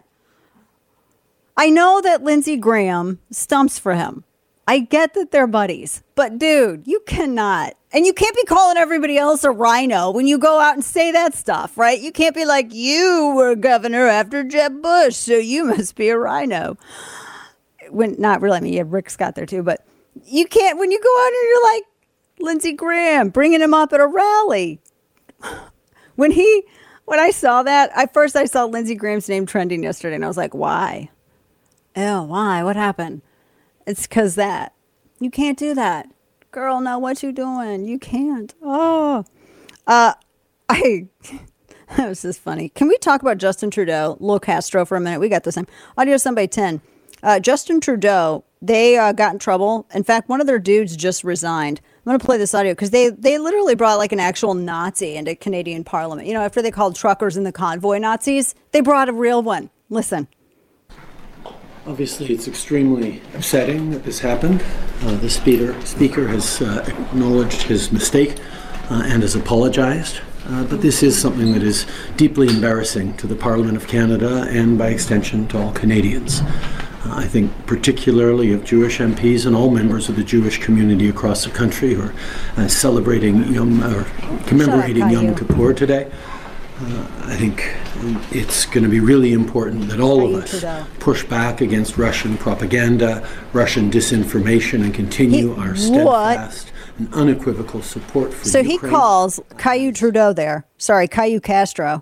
I know that Lindsey Graham stumps for him. I get that they're buddies, but dude, you cannot. And you can't be calling everybody else a rhino when you go out and say that stuff, right? You can't be like, you were governor after Jeb Bush, so you must be a rhino. When not really, I mean, you have Rick Scott there too, but you can't, when you go out and you're like Lindsey Graham, bringing him up at a rally. When he, when I saw that, I first I saw Lindsey Graham's name trending yesterday, and I was like, why? Oh, why? What happened? It's because that. You can't do that. Girl, now what you doing? You can't. Oh. Uh, I, that was just funny. Can we talk about Justin Trudeau, Lil Castro for a minute? We got this time. Audio Sunday ten. Uh, Justin Trudeau, they uh, got in trouble. In fact, one of their dudes just resigned. I'm going to play this audio because they, they literally brought like an actual Nazi into Canadian Parliament. You know, after they called truckers in the convoy Nazis, they brought a real one. Listen. Obviously, it's extremely upsetting that this happened. Uh, the speaker, speaker has uh, acknowledged his mistake uh, and has apologized. Uh, but this is something that is deeply embarrassing to the Parliament of Canada and, by extension, to all Canadians. Uh, I think particularly of Jewish M Ps and all members of the Jewish community across the country who are uh, celebrating Yom, or commemorating Yom Kippur today. Uh, I think it's going to be really important that all of us push back against Russian propaganda, Russian disinformation, and continue he, our steadfast what? and unequivocal support for so Ukraine. So he calls Caillou Trudeau there. Sorry, Caillou Castro.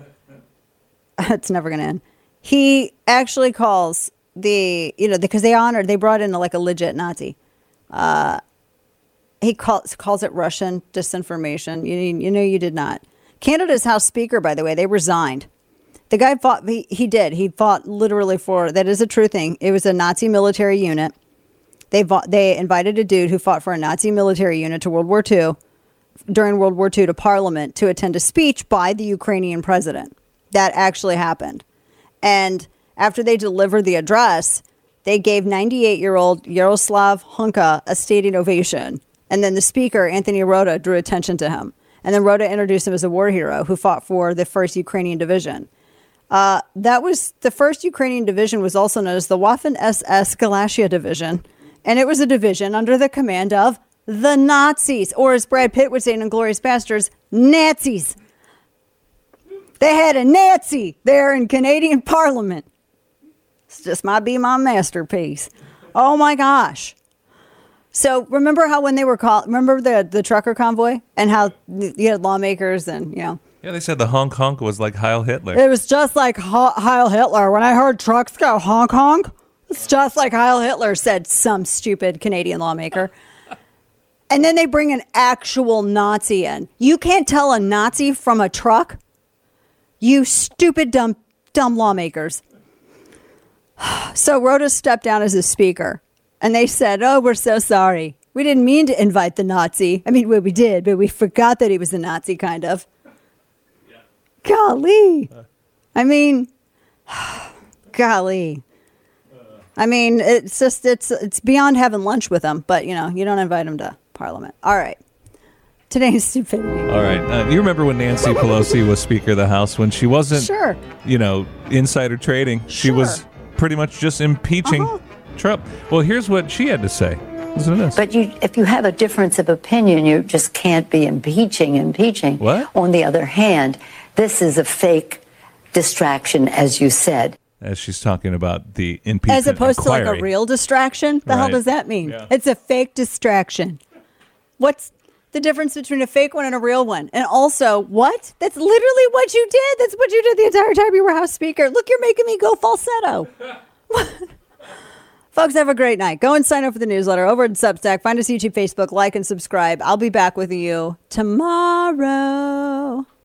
It's never going to end. He actually calls the, you know, because they honored, they brought in a, like a legit Nazi. Uh, he calls calls it Russian disinformation. You, you know you did not. Canada's House Speaker, by the way, they resigned. The guy fought, he, he did. He fought literally for, that is a true thing. It was a Nazi military unit. They fought, they invited a dude who fought for a Nazi military unit to World War Two during World War Two to Parliament to attend a speech by the Ukrainian president. That actually happened. And after they delivered the address, they gave ninety-eight-year-old Yaroslav Hunka a standing ovation. And then the speaker, Anthony Rota, drew attention to him. And then Rota introduced him as a war hero who fought for the first Ukrainian division. Uh, that was the first Ukrainian division was also known as the Waffen S S Galicia Division. And it was a division under the command of the Nazis, or as Brad Pitt would say in Inglourious Basterds, Nazis. They had a Nazi there in Canadian Parliament. This just might be my masterpiece. Oh my gosh. So remember how when they were called, remember the, the trucker convoy and how you had lawmakers and, you know. Yeah, they said the honk honk was like Heil Hitler. It was just like Heil Hitler. When I heard trucks go honk honk, it's just like Heil Hitler, said some stupid Canadian lawmaker. And then they bring an actual Nazi in. You can't tell a Nazi from a truck? You stupid, dumb, dumb lawmakers. So Rota stepped down as a speaker. And they said, oh, we're so sorry. We didn't mean to invite the Nazi. I mean, well, we did, but we forgot that he was a Nazi, kind of. Yeah. Golly. Uh. I mean, golly. Uh. I mean, it's just, it's it's beyond having lunch with him. But, you know, you don't invite him to Parliament. All right. Today's stupidity. All right. Uh, you remember when Nancy Pelosi was Speaker of the House, when she wasn't, sure. you know, insider trading. Sure. She was pretty much just impeaching uh-huh. Trump. Well, here's what she had to say. Listen to this. But you, if you have a difference of opinion, you just can't be impeaching, impeaching. What? On the other hand, this is a fake distraction, as you said. As she's talking about the impeachment As opposed inquiry. to like a real distraction? The right. hell does that mean? Yeah. It's a fake distraction. What's the difference between a fake one and a real one? And also, what? That's literally what you did. That's what you did the entire time you were House Speaker. Look, you're making me go falsetto. Folks, have a great night. Go and sign up for the newsletter over at Substack. Find us YouTube, Facebook, like, and subscribe. I'll be back with you tomorrow.